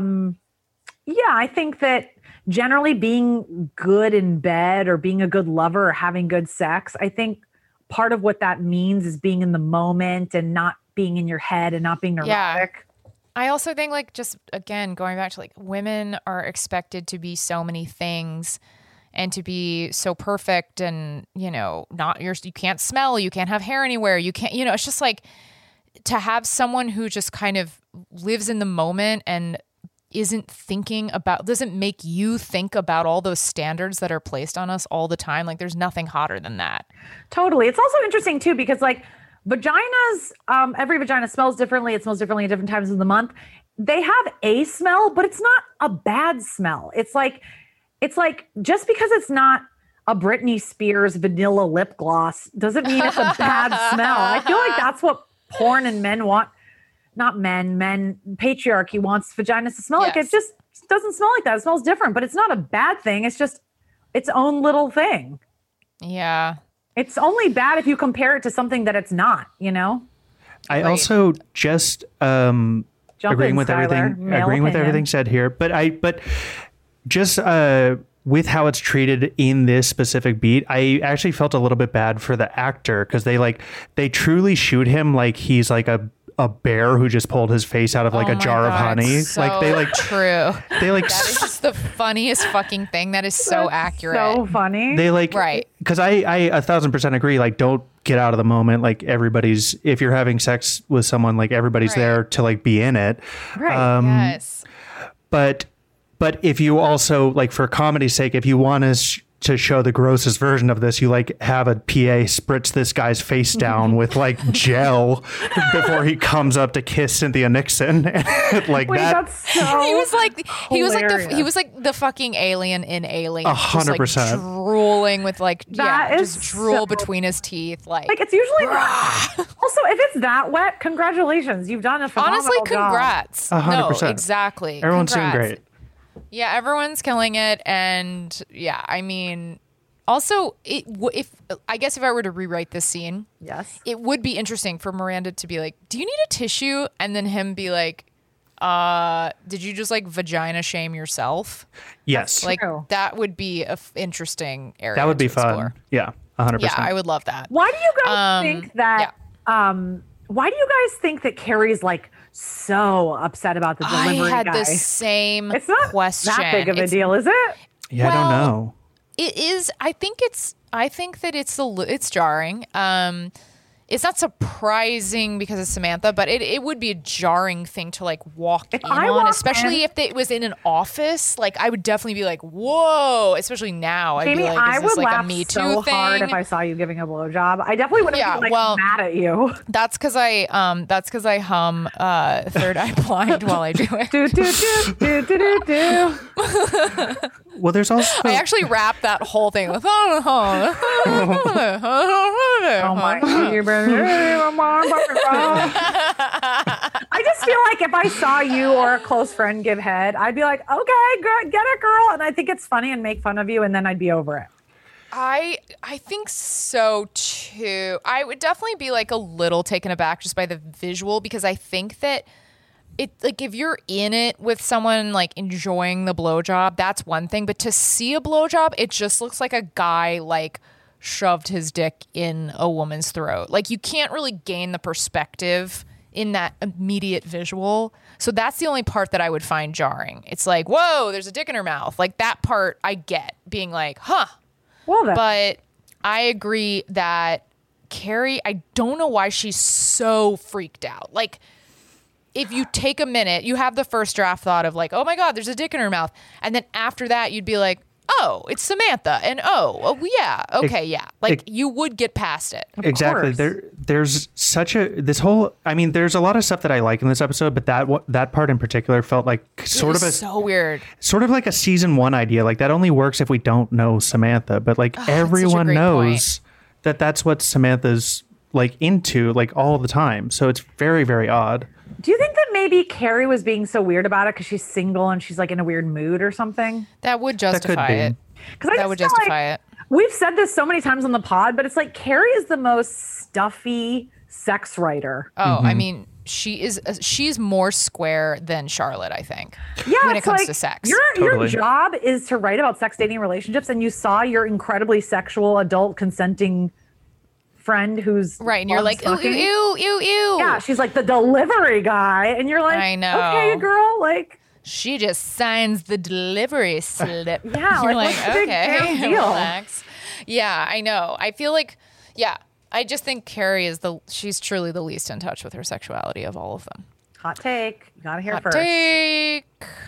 I think that generally being good in bed or being a good lover or having good sex, I think part of what that means is being in the moment and not being in your head and not being neurotic. Yeah. I also think like just, again, going back to like women are expected to be so many things and to be so perfect and, you can't smell, you can't have hair anywhere, you can't, it's just like to have someone who just kind of lives in the moment and doesn't make you think about all those standards that are placed on us all the time. Like there's nothing hotter than that. Totally. It's also interesting too, because like vaginas, every vagina smells differently. It smells differently at different times of the month. They have a smell, but it's not a bad smell. It's like just because it's not a Britney Spears vanilla lip gloss doesn't mean it's a bad smell. I feel like that's what porn and men want. Not men, patriarchy wants vaginas to smell like. It just doesn't smell like that. It smells different, but it's not a bad thing. It's just its own little thing. Yeah. It's only bad if you compare it to something that it's not, I also just agreeing with everything said here, but just with how it's treated in this specific beat, I actually felt a little bit bad for the actor because they truly shoot him like he's like a a bear who just pulled his face out of like a jar of honey. So like they like true. They like that is just the funniest fucking thing. That is so accurate. So funny. They like right. Because I 1,000% agree. Like, don't get out of the moment. Like, everybody's, if you're having sex with someone, like everybody's there to like be in it. Right. Yes. But if you also like, for comedy's sake, if you want to show the grossest version of this, you like have a PA spritz this guy's face down with like gel before he comes up to kiss Cynthia Nixon. Like Wait, that. that's so He was like hilarious. the fucking alien in Alien. 100%. Just, like, drooling with like That is just drool so- between his teeth. Like Like it's usually also if it's that wet, congratulations, you've done a phenomenal honestly, job. congrats. 100%. No, exactly. Everyone's Congrats. doing great. Yeah, everyone's killing it, and yeah, I mean, also, if I were to rewrite this scene, yes, it would be interesting for Miranda to be like, "Do you need a tissue?" and then him be like, "Did you just like vagina shame yourself?" Yes, like that would be a interesting area. that would be to explore. fun. Yeah, 100%. Yeah, I would love that. Why do you guys think that why do you guys think that Carrie's like so upset about the delivery I had guy? the same It's not question. that big of a deal, is it? Yeah, I don't know. It is. I think that it's jarring. It's not surprising because of Samantha, but it would be a jarring thing to like walk in on, especially if it was in an office. Like I would definitely be like, "Whoa!" Especially now, I'd Jamie, be like, I "Is this would like a laugh Me Too so thing?" hard if I saw you giving a blowjob. I definitely wouldn't be like mad at you. That's because I hum Third Eye Blind while I do it. do do do do do do. Well, there's also I actually rap that whole thing with oh my I just feel like if I saw you or a close friend give head, I'd be like, okay, get it, girl. And I think it's funny and make fun of you, and then I'd be over it. I think so too. I would definitely be like a little taken aback just by the visual, because I think that it, like, if you're in it with someone like enjoying the blowjob, that's one thing. But to see a blowjob, it just looks like a guy like shoved his dick in a woman's throat. Like you can't really gain the perspective in that immediate visual. So that's the only part that I would find jarring. It's like, whoa, there's a dick in her mouth. Like that part I get, being like, huh. Well, but I agree that Carrie, I don't know why she's so freaked out. Like, if you take a minute, you have the first draft thought of like, oh my God, there's a dick in her mouth. And then after that, you'd be like, oh, it's Samantha. And oh yeah, okay, yeah. Like you would get past it. Exactly. There's such there's a lot of stuff that I like in this episode, but that part in particular felt like sort of so weird. Sort of like a season 1 idea. Like that only works if we don't know Samantha, but like everyone knows that that's what Samantha's like into like all the time. So it's very, very odd. Do you think that maybe Carrie was being so weird about it because she's single and she's like in a weird mood or something? That would justify it. That would justify it. We've said this so many times on the pod, but it's like Carrie is the most stuffy sex writer. Oh, I mean, she's more square than Charlotte, I think. Yeah, when it comes like, to sex. Your job is to write about sex, dating, relationships, and you saw your incredibly sexual, adult, consenting friend who's right, and you're like, ew. Yeah, she's like the delivery guy, and you're like, I know, okay, girl, like she just signs the delivery slip. Yeah, you're like, what's the big damn deal? Relax. Yeah, I know. I feel like, I just think Carrie she's truly the least in touch with her sexuality of all of them. Hot take. You gotta hear Hot first. Take.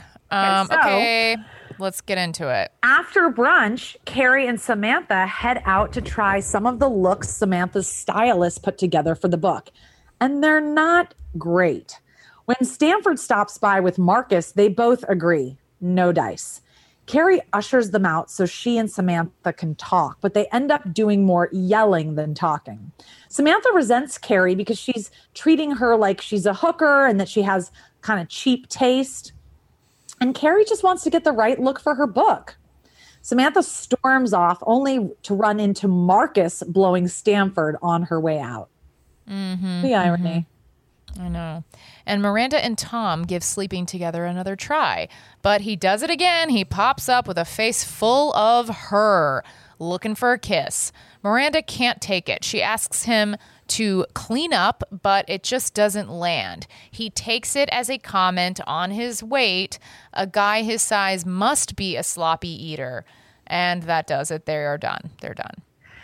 Okay, let's get into it. After brunch, Carrie and Samantha head out to try some of the looks Samantha's stylist put together for the book. And they're not great. When Stanford stops by with Marcus, they both agree. No dice. Carrie ushers them out so she and Samantha can talk, but they end up doing more yelling than talking. Samantha resents Carrie because she's treating her like she's a hooker and that she has kind of cheap taste. And Carrie just wants to get the right look for her book. Samantha storms off only to run into Marcus blowing Stanford on her way out. Mm-hmm, the irony. I know. And Miranda and Tom give sleeping together another try. But he does it again. He pops up with a face full of her, looking for a kiss. Miranda can't take it. She asks him to clean up, but it just doesn't land. He takes it as a comment on his weight. A guy his size must be a sloppy eater. And that does it. They are done. They're done.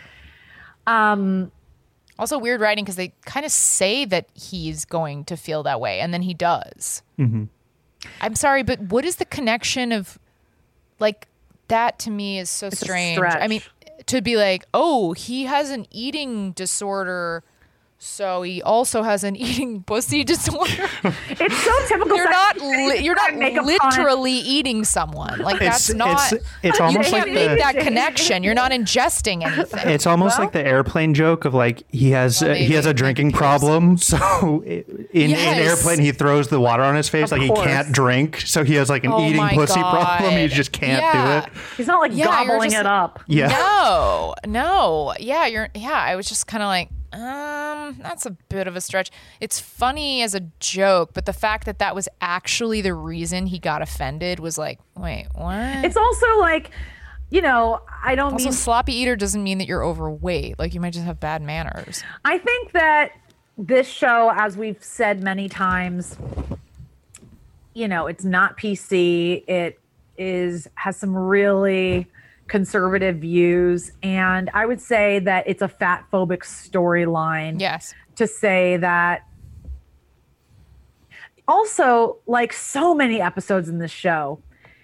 Also weird writing because they kind of say that he's going to feel that way, and then he does. Mm-hmm. I'm sorry, but what is the connection of, like, that to me is so strange. I mean, to be like, oh, he has an eating disorder, so he also has an eating pussy disorder. It's so typical. You're not literally eating someone. Like, that's not. It's almost you like can't make that connection. You're not ingesting anything. It's almost like the airplane joke of like he has a drinking problem, so in airplane he throws the water on his face like he can't drink, so he has like an eating pussy problem. He just can't do it. He's not like gobbling it up. Yeah. No. Yeah, I was just kind of like, that's a bit of a stretch. It's funny as a joke, but the fact that that was actually the reason he got offended was like, wait, what? It's also like, I don't also, mean sloppy eater doesn't mean that you're overweight. Like, you might just have bad manners. I think that this show, as we've said many times, it's not PC. It has some really conservative views, and I would say that it's a fat phobic storyline. Yes. To say that also, like so many episodes in this show,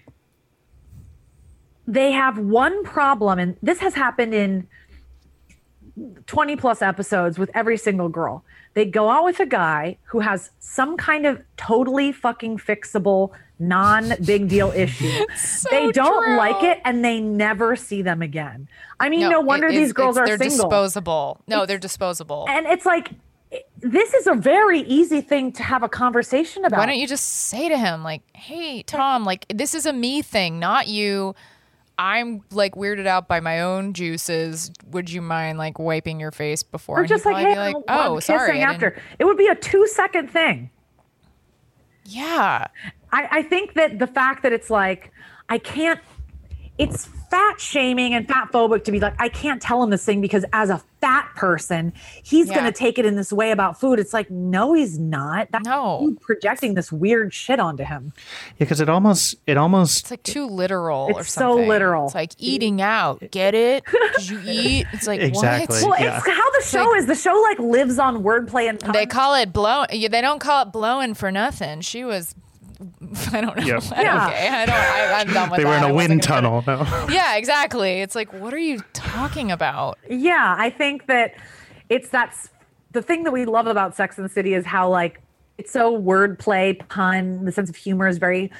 they have one problem, and this has happened in 20 plus episodes with every single girl. They go out with a guy who has some kind of totally fucking fixable, non-big deal issue. They don't like it, and they never see them again. I mean, no wonder these girls are they're single. Disposable. No, they're disposable. And it's like, this is a very easy thing to have a conversation about. Why don't you just say to him, like, hey, Tom, like, this is a me thing, not you. I'm like weirded out by my own juices. Would you mind like wiping your face before? Or just like, hey, sorry. After. It would be a 2-second thing. Yeah. I think that the fact that it's like, it's fat shaming and fat phobic to be like, I can't tell him this thing because as a fat person, he's going to take it in this way about food. It's like, no, he's not. That's you projecting this weird shit onto him. Yeah, because it almost it's like too literal or something. It's so literal. It's like eating out. Get it? Did you eat? It's like, exactly. what? Well, it's how the show is. The show like lives on wordplay and puns. They call it blow. They don't call it blowing for nothing. She was, I don't know. Yep. Okay. I'm done with that. They were in a wind tunnel. No. Yeah, exactly. It's like, what are you talking about? Yeah, I think that that's the thing that we love about Sex and the City is how like it's so wordplay, pun. The sense of humor is very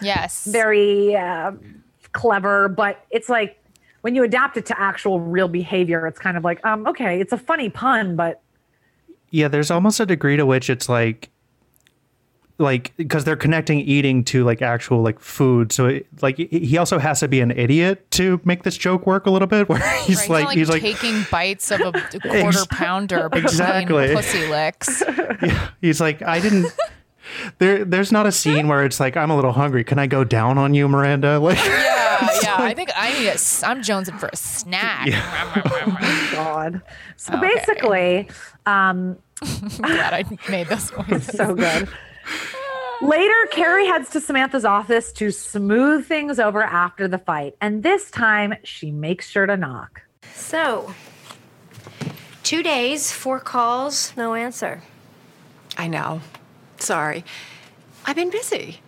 clever, but it's like when you adapt it to actual real behavior, it's kind of like, okay, it's a funny pun, but yeah, there's almost a degree to which it's like because they're connecting eating to like actual like food, so he also has to be an idiot to make this joke work a little bit, where he's like taking bites of a quarter pounder between pussy licks. Yeah, he's like, I didn't. There's not a scene where it's like, I'm a little hungry. Can I go down on you, Miranda? Like, yeah. I think I need I'm jonesing for a snack. Oh God. So basically, I'm glad I made this one. It's so good. Later, Carrie heads to Samantha's office to smooth things over after the fight. And this time, she makes sure to knock. So, 2 days, 4 calls, no answer. I know. Sorry. I've been busy.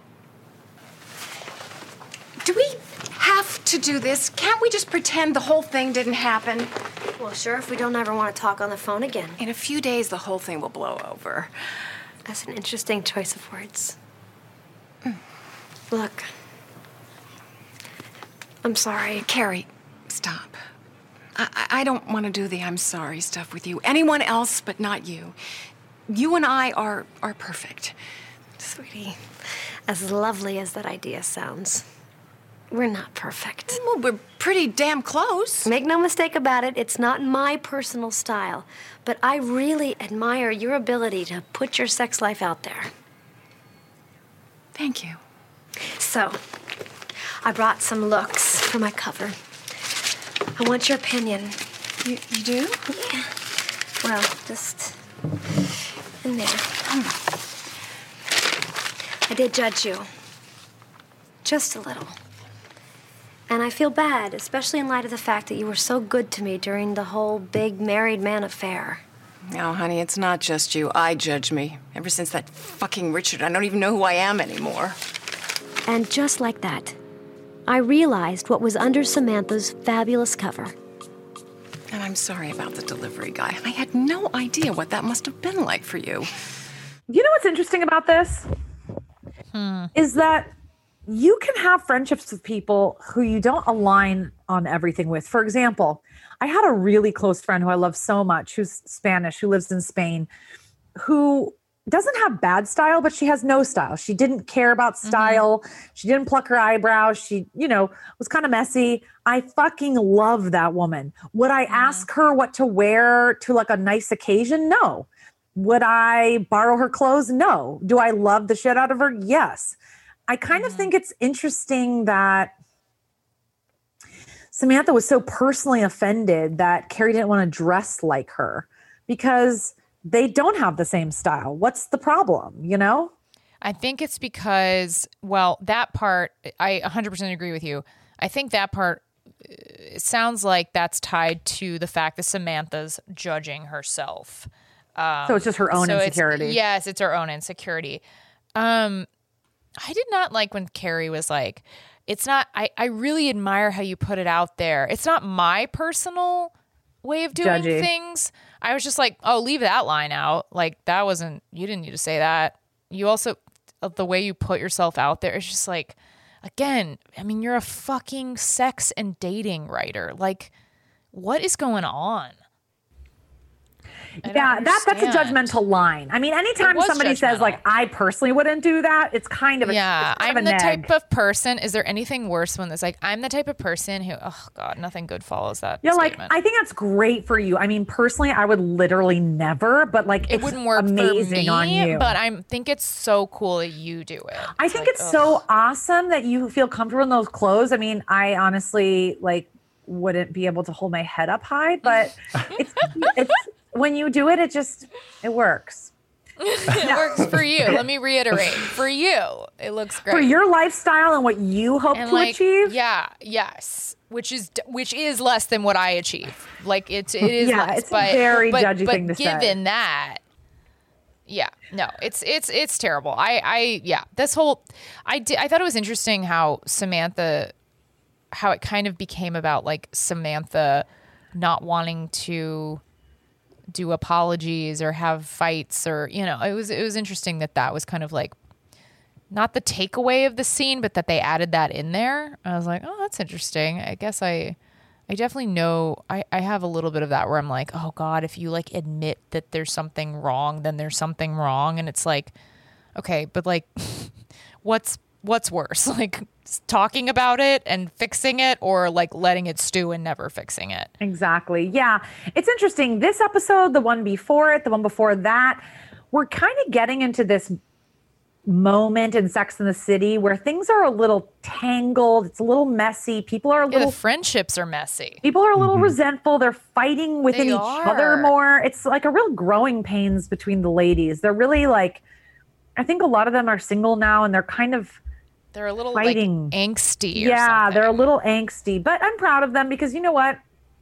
Do we have to do this? Can't we just pretend the whole thing didn't happen? Well, sure, if we don't ever want to talk on the phone again. In a few days, the whole thing will blow over. That's an interesting choice of words. Look, I'm sorry. Carrie, stop. I don't want to do the I'm sorry stuff with you. Anyone else but not you. You and I are perfect. Sweetie, as lovely as that idea sounds, we're not perfect. Well, we're pretty damn close. Make no mistake about it, it's not my personal style. But I really admire your ability to put your sex life out there. Thank you. So, I brought some looks for my cover. I want your opinion. You do? Yeah. Well, just in there. I did judge you. Just a little. And I feel bad, especially in light of the fact that you were so good to me during the whole big married man affair. No, honey, it's not just you. I judge me. Ever since that fucking Richard, I don't even know who I am anymore. And just like that, I realized what was under Samantha's fabulous cover. And I'm sorry about the delivery guy. I had no idea what that must have been like for you. You know what's interesting about this? Is that you can have friendships with people who you don't align on everything with. For example, I had a really close friend who I love so much, who's Spanish, who lives in Spain, who doesn't have bad style, but she has no style. She didn't care about style. She didn't pluck her eyebrows. She, was kind of messy. I fucking love that woman. Would I ask her what to wear to like a nice occasion? No. Would I borrow her clothes? No. Do I love the shit out of her? Yes. I kind of think it's interesting that Samantha was so personally offended that Carrie didn't want to dress like her because they don't have the same style. What's the problem, I think it's because, well, that part, I 100% agree with you. I think that part, it sounds like that's tied to the fact that Samantha's judging herself. So it's just her own insecurity. Yes, it's her own insecurity. I did not like when Carrie was like, it's not, I really admire how you put it out there. It's not my personal way of doing Judgy. things. I was just like, oh, leave that line out. Like, that wasn't, you didn't need to say that. You also, the way you put yourself out there, it's just like, again, I mean, you're a fucking sex and dating writer. Like, what is going on? Yeah, that's a judgmental line. I mean, anytime somebody says like, I personally wouldn't do that, it's kind of I'm the type of person. Is there anything worse when it's like, I'm the type of person who, oh God, nothing good follows that statement. I think that's great for you. I mean, personally, I would literally never, but like, it wouldn't work amazing for me, on you. But I think it's so cool that you do it. I think it's so awesome that you feel comfortable in those clothes. I mean, I honestly wouldn't be able to hold my head up high, but it's when you do it, it works. It works for you. Let me reiterate. For you, it looks great. For your lifestyle and what you hope to achieve? Yeah, yes. Which is less than what I achieve. Like it is less. It's a very judgy thing to say. But given that, yeah, no, it's terrible. This whole, I thought it was interesting how Samantha, how it kind of became about like Samantha not wanting to do apologies or have fights or, it was interesting that was kind of like not the takeaway of the scene, but that they added that in there. I was like, oh, that's interesting. I guess I definitely know I have a little bit of that where I'm like, oh God, if you like admit that there's something wrong, then there's something wrong. And it's like, okay, but like what's worse? Like talking about it and fixing it or like letting it stew and never fixing it? Exactly. Yeah. It's interesting. This episode, the one before it, the one before that, we're kind of getting into this moment in Sex and the City where things are a little tangled. It's a little messy. People are a little... the friendships are messy. People are a little resentful. They're fighting within each other more. It's like a real growing pains between the ladies. They're really like... I think a lot of them are single now and they're kind of... They're a little fighting. Like angsty. Yeah, they're a little angsty, but I'm proud of them because you know what?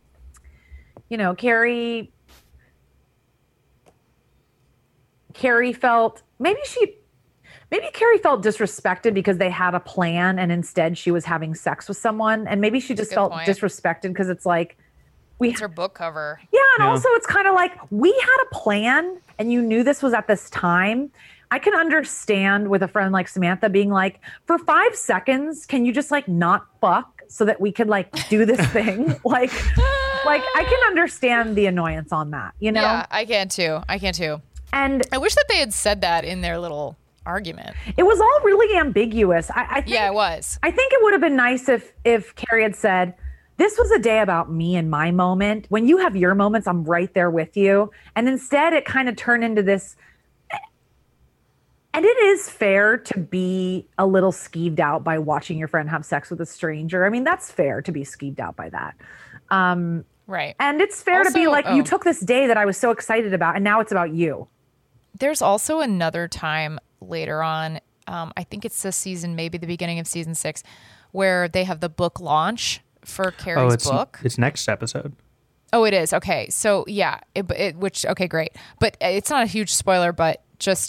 Carrie felt maybe Carrie felt disrespected because they had a plan and instead she was having sex with someone, and maybe she just felt disrespected because it's like it's her book cover. Yeah, and also it's kind of like we had a plan and you knew this was at this time. I can understand with a friend like Samantha being like, for 5 seconds, can you just like not fuck so that we could like do this thing? like I can understand the annoyance on that, Yeah, I can too. And I wish that they had said that in their little argument. It was all really ambiguous. I think, it was. I think it would have been nice if Carrie had said, this was a day about me and my moment. When you have your moments, I'm right there with you. And instead it kind of turned into this. And it is fair to be a little skeeved out by watching your friend have sex with a stranger. I mean, that's fair to be skeeved out by that. Right. And it's fair to be Also- like, oh. you took this day that I was so excited about, and now it's about you. There's also another time later on, I think it's this season, maybe the beginning of season 6, where they have the book launch for Carrie's book. It's next episode. Oh, it is. Okay. So yeah, okay, great. But it's not a huge spoiler, but just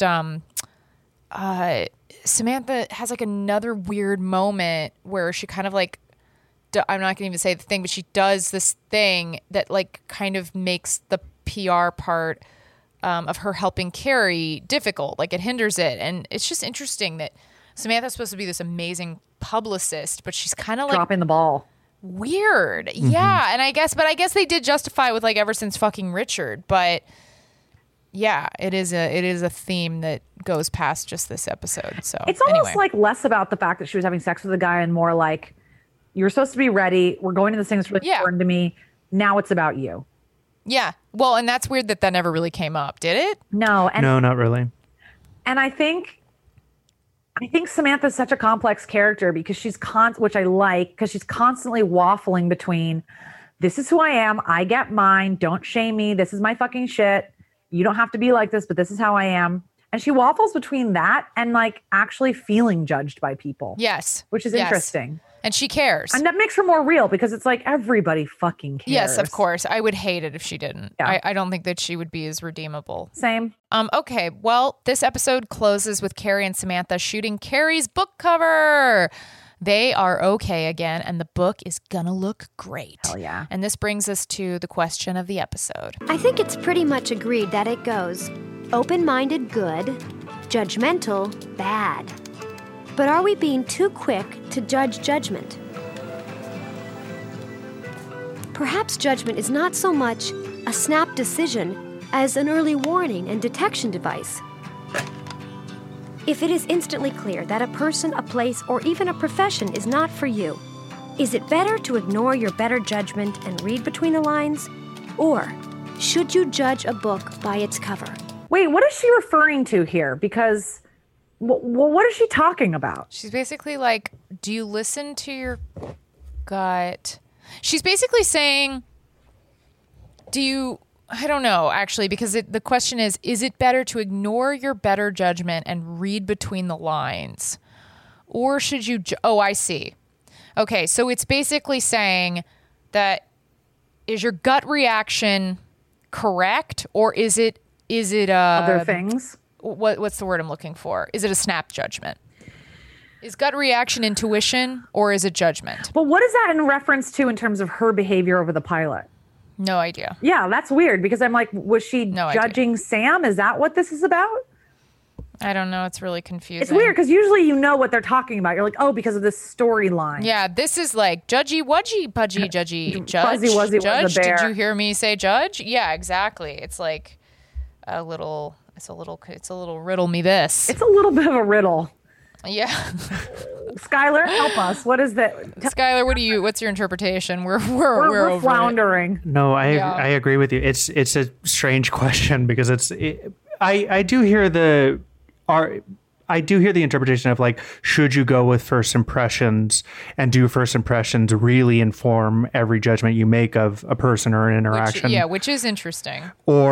Samantha has like another weird moment where she kind of like, I'm not going to even say the thing, but she does this thing that like kind of makes the PR part of her helping Carrie difficult. Like it hinders it. And it's just interesting that Samantha's supposed to be this amazing publicist, but she's kind of like dropping the ball. Weird. Yeah. And I guess they did justify it with like ever since fucking Richard. But yeah, it is a theme that goes past just this episode. So It's almost anyway. like less about the fact that she was having sex with a guy and more like, you're supposed to be ready. We're going to this thing that's really important to me. Now it's about you. Yeah. Well, and that's weird that never really came up, did it? No. No, not really. And I think Samantha's such a complex character because she's which I like, because she's constantly waffling between, this is who I am. I get mine. Don't shame me. This is my fucking shit. You don't have to be like this, but this is how I am. And she waffles between that and like actually feeling judged by people. Yes. Which is Yes. interesting. And she cares. And that makes her more real because it's like everybody fucking cares. Yes, of course. I would hate it if she didn't. Yeah. I don't think that she would be as redeemable. Same. Okay. Well, this episode closes with Carrie and Samantha shooting Carrie's book cover. They are okay again, and the book is gonna look great. Hell yeah. And this brings us to the question of the episode. I think it's pretty much agreed that it goes open-minded, good, judgmental, bad. But are we being too quick to judge judgment? Perhaps judgment is not so much a snap decision as an early warning and detection device. If it is instantly clear that a person, a place, or even a profession is not for you, is it better to ignore your better judgment and read between the lines? Or should you judge a book by its cover? Wait, what is she referring to here? Because what is she talking about? She's basically like, do you listen to your gut? She's basically saying, I don't know, actually, because the question is it better to ignore your better judgment and read between the lines? Or should you, oh, I see. Okay, so it's basically saying that is your gut reaction correct, or is it Other things? What's the word I'm looking for? Is it a snap judgment? Is gut reaction intuition, or is it judgment? But what is that in reference to in terms of her behavior over the pilot? No idea. Yeah, that's weird because I'm like, was she judging Sam? Is that what this is about? I don't know. It's really confusing. It's weird because usually you know what they're talking about. You're like, oh, because of this storyline. Yeah, this is like judgy, wudgy, pudgy, judgy, judge. Fuzzy wuzzy judge. was a bear. Did you hear me say judge? Yeah, exactly. It's like a little riddle me this. It's a little bit of a riddle. Yeah. Skylar, help us. What is that? Skylar, what's your interpretation? We're over floundering. It. No, I agree with you. It's a strange question because I do hear the interpretation of like, should you go with first impressions, and do first impressions really inform every judgment you make of a person or an interaction? Which is interesting.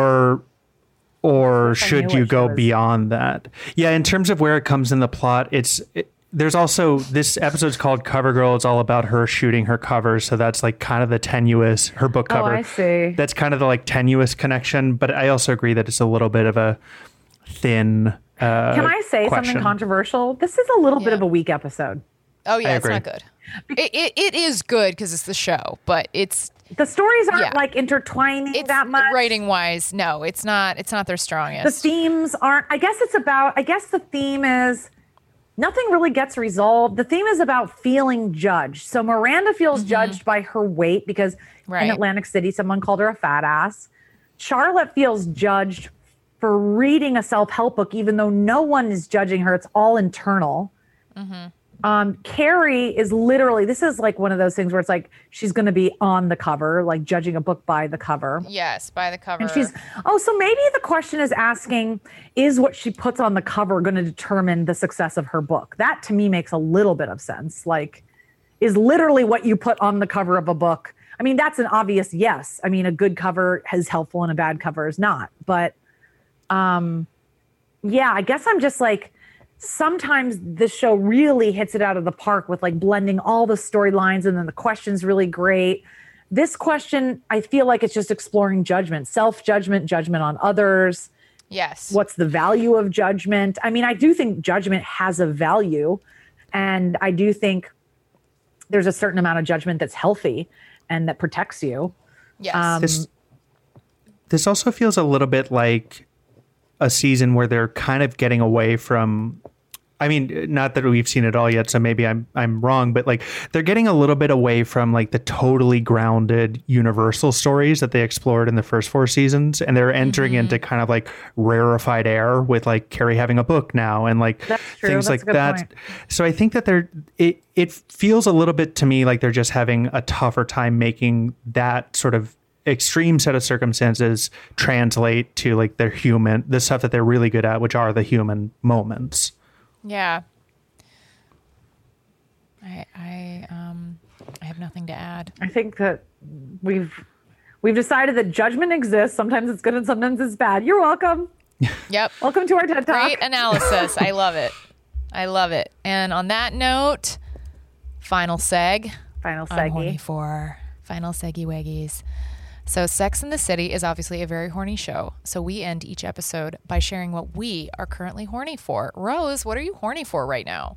Or should you go beyond that? Yeah, in terms of where it comes in the plot, there's also, this episode's called Cover Girl. It's all about her shooting her cover. So that's like kind of the tenuous, her book cover. Oh, I see. That's kind of the like tenuous connection. But I also agree that it's a little bit of a thin Can I say question. something controversial? This is a little bit of a weak episode. Oh yeah, I it's agree. not good. It is good because it's the show, but the stories aren't like intertwining that much. Writing wise, no, it's not their strongest. The themes aren't. I guess the theme is nothing really gets resolved. The theme is about feeling judged. So Miranda feels judged by her weight because in Atlantic City someone called her a fat ass. Charlotte feels judged for reading a self-help book, even though no one is judging her. It's all internal. Carrie is literally, this is like one of those things where it's like she's going to be on the cover, like judging a book by the cover. Yes, by the cover. And so maybe the question is asking, is what she puts on the cover going to determine the success of her book? That to me makes a little bit of sense. Like, is literally what you put on the cover of a book I mean, that's an obvious yes. I mean, a good cover is helpful and a bad cover is not. But yeah, I guess I'm just like, sometimes this show really hits it out of the park with like blending all the storylines, and then the question's really great. This question, I feel like it's just exploring judgment, self-judgment, judgment on others. Yes. What's the value of judgment? I mean, I do think judgment has a value, and I do think there's a certain amount of judgment that's healthy and that protects you. Yes. This also feels a little bit like a season where they're kind of getting away from, I mean, not that we've seen it all yet, so maybe I'm wrong, but like they're getting a little bit away from like the totally grounded universal stories that they explored in the first 4 seasons, and they're entering into kind of like rarefied air with like Carrie having a book now and like things like that. Point. So I think that it feels a little bit to me like they're just having a tougher time making that sort of extreme set of circumstances translate to like the stuff that they're really good at, which are the human moments. Yeah. I have nothing to add. I think that we've decided that judgment exists. Sometimes it's good and sometimes it's bad. You're welcome. Yep. Welcome to our TED Talk. Great analysis. I love it. I love it. And on that note, final seg. Final I'm horny for final seggy waggies. So Sex and the City is obviously a very horny show. So we end each episode by sharing what we are currently horny for. Rose, what are you horny for right now?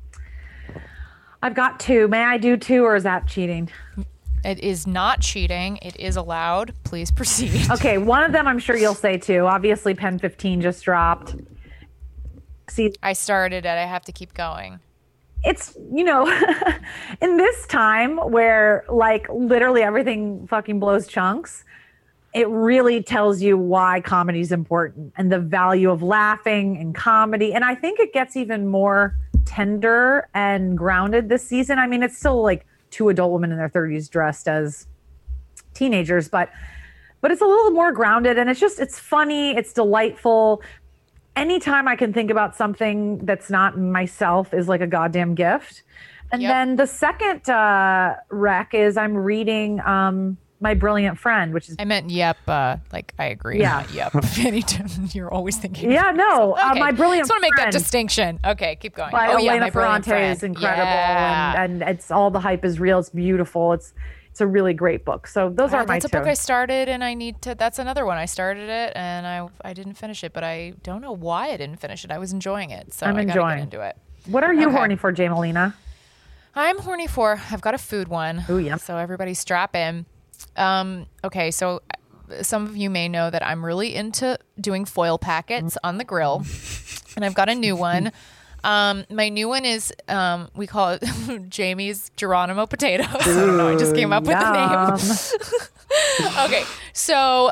I've got 2. May I do 2, or is that cheating? It is not cheating. It is allowed. Please proceed. Okay, one of them I'm sure you'll say 2. Obviously, Pen 15 just dropped. See, I started it. I have to keep going. It's, you know, in this time where like literally everything fucking blows chunks, it really tells you why comedy is important and the value of laughing and comedy. And I think it gets even more tender and grounded this season. I mean, it's still like 2 adult women in their 30s dressed as teenagers, but it's a little more grounded, and it's funny. It's delightful. Anytime I can think about something that's not myself is like a goddamn gift. And then the second rec is I'm reading My Brilliant Friend, which is... I meant yep, like I agree. Yeah. Not yep. Anytime you're always thinking. Yeah, no. Okay. My Brilliant Just want to make Friend that distinction. Okay, keep going. by Elena My Brilliant Ferrante Friend. is incredible. Yeah. And it's all the hype is real. It's beautiful. It's a really great book. So those are my 2. That's a book I started, and I need to. That's another one. I started it, and I didn't finish it, but I don't know why I didn't finish it. I was enjoying it, so I'm I enjoying. gotta get into it. What are you horny for, Jamelina? I'm horny for. I've got a food one. Oh yeah. So everybody strap in. Okay, so some of you may know that I'm really into doing foil packets on the grill, and I've got a new one. My new one is, we call it Jamie's Geronimo potatoes. I don't know. I just came up with the name. Okay. So,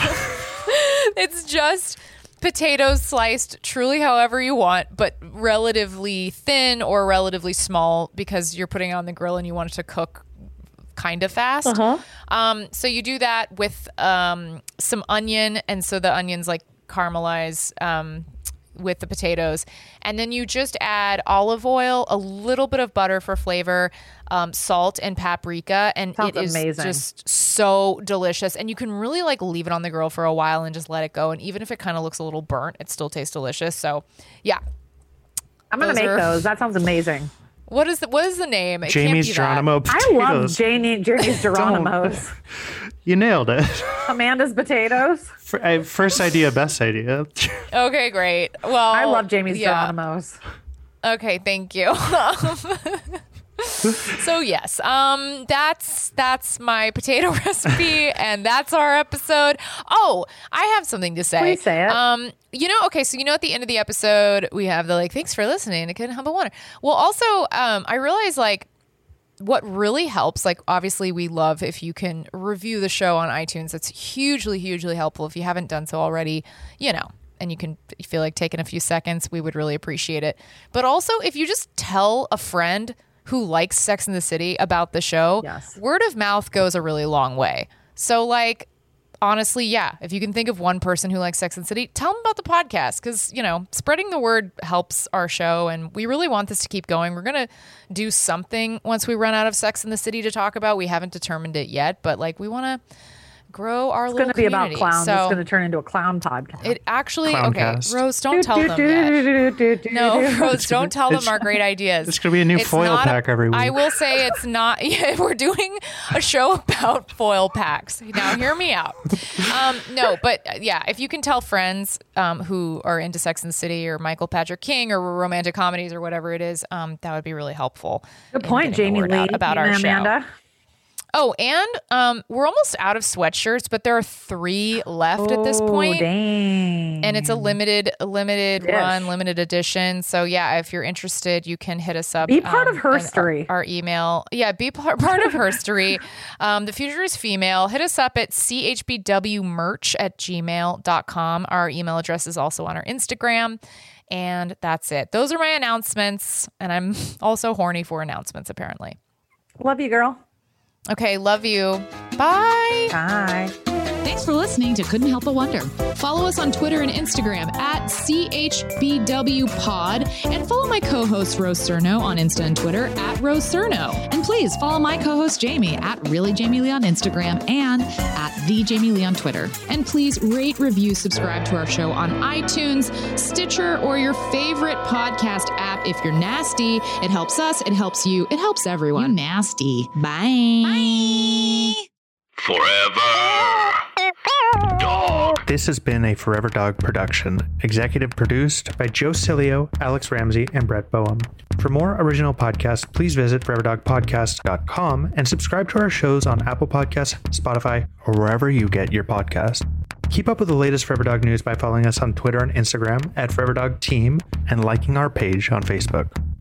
it's just potatoes sliced truly however you want, but relatively thin or relatively small because you're putting it on the grill and you want it to cook kind of fast. So you do that with, some onion. And so the onions like caramelize, with the potatoes, and then you just add olive oil, a little bit of butter for flavor, salt and paprika, and Sounds it is amazing. just so delicious. And you can really like leave it on the grill for a while and just let it go, and even if it kind of looks a little burnt, it still tastes delicious. So yeah, I'm gonna make those. That sounds amazing. What is the name? It Jamie's Geronimo potatoes. I love Jamie's Geronimo's. You nailed it. Amanda's potatoes. First idea, best idea. Okay, great. Well, I love Jamie's Geronimo's. Okay, thank you. So yes, that's my potato recipe, and that's our episode. Oh, I have something to say. Please say it. Okay, so at the end of the episode, we have the thanks for listening. I couldn't help but wonder. Well, also, I realize what really helps, obviously we love if you can review the show on iTunes. It's hugely, hugely helpful. If you haven't done so already, and you feel like taking a few seconds, we would really appreciate it. But also, if you just tell a friend who likes Sex and the City about the show, word of mouth goes a really long way. So honestly, yeah, if you can think of one person who likes Sex and the City, tell them about the podcast because, spreading the word helps our show. And we really want this to keep going. We're going to do something once we run out of Sex and the City to talk about. We haven't determined it yet, but like we want to grow our little community. It's going to be about clowns. So it's going to turn into a clown podcast. It actually, Clowncast. okay, Rose, don't tell them yet. No, Rose, don't tell them our great ideas. It's going to be a new foil pack every week. I will say it's not, we're doing a show about foil packs. Now, hear me out. No, but yeah, if you can tell friends who are into Sex and the City or Michael Patrick King or romantic comedies or whatever it is, that would be really helpful. Good point, Jamie Lee. About our Amanda. show. Oh, and we're almost out of sweatshirts, but there are 3 left at this point. Dang. And it's a limited run, limited edition. So yeah, if you're interested, you can hit us up. Be part of Herstory. Our email. Yeah, be part of Herstory. The future is female. Hit us up at chbwmerch@gmail.com. Our email address is also on our Instagram. And that's it. Those are my announcements. And I'm also horny for announcements, apparently. Love you, girl. Okay, love you. Bye. Bye. Thanks for listening to Couldn't Help But Wonder. Follow us on Twitter and Instagram at CHBWPod and follow my co-host Rose Cerno on Insta and Twitter at Rose Cerno. And please follow my co-host Jamie at ReallyJamieLee on Instagram and at TheJamieLee on Twitter. And please rate, review, subscribe to our show on iTunes, Stitcher, or your favorite podcast app. If you're nasty, it helps us, it helps you, it helps everyone. You nasty. Bye. Bye. Forever Dog. This has been a Forever Dog production, executive produced by Joe Cilio, Alex Ramsey, and Brett Boehm. For more original podcasts, please visit foreverdogpodcast.com and subscribe to our shows on Apple Podcasts, Spotify, or wherever you get your podcasts. Keep up with the latest Forever Dog news by following us on Twitter and Instagram at Forever Dog Team and liking our page on Facebook.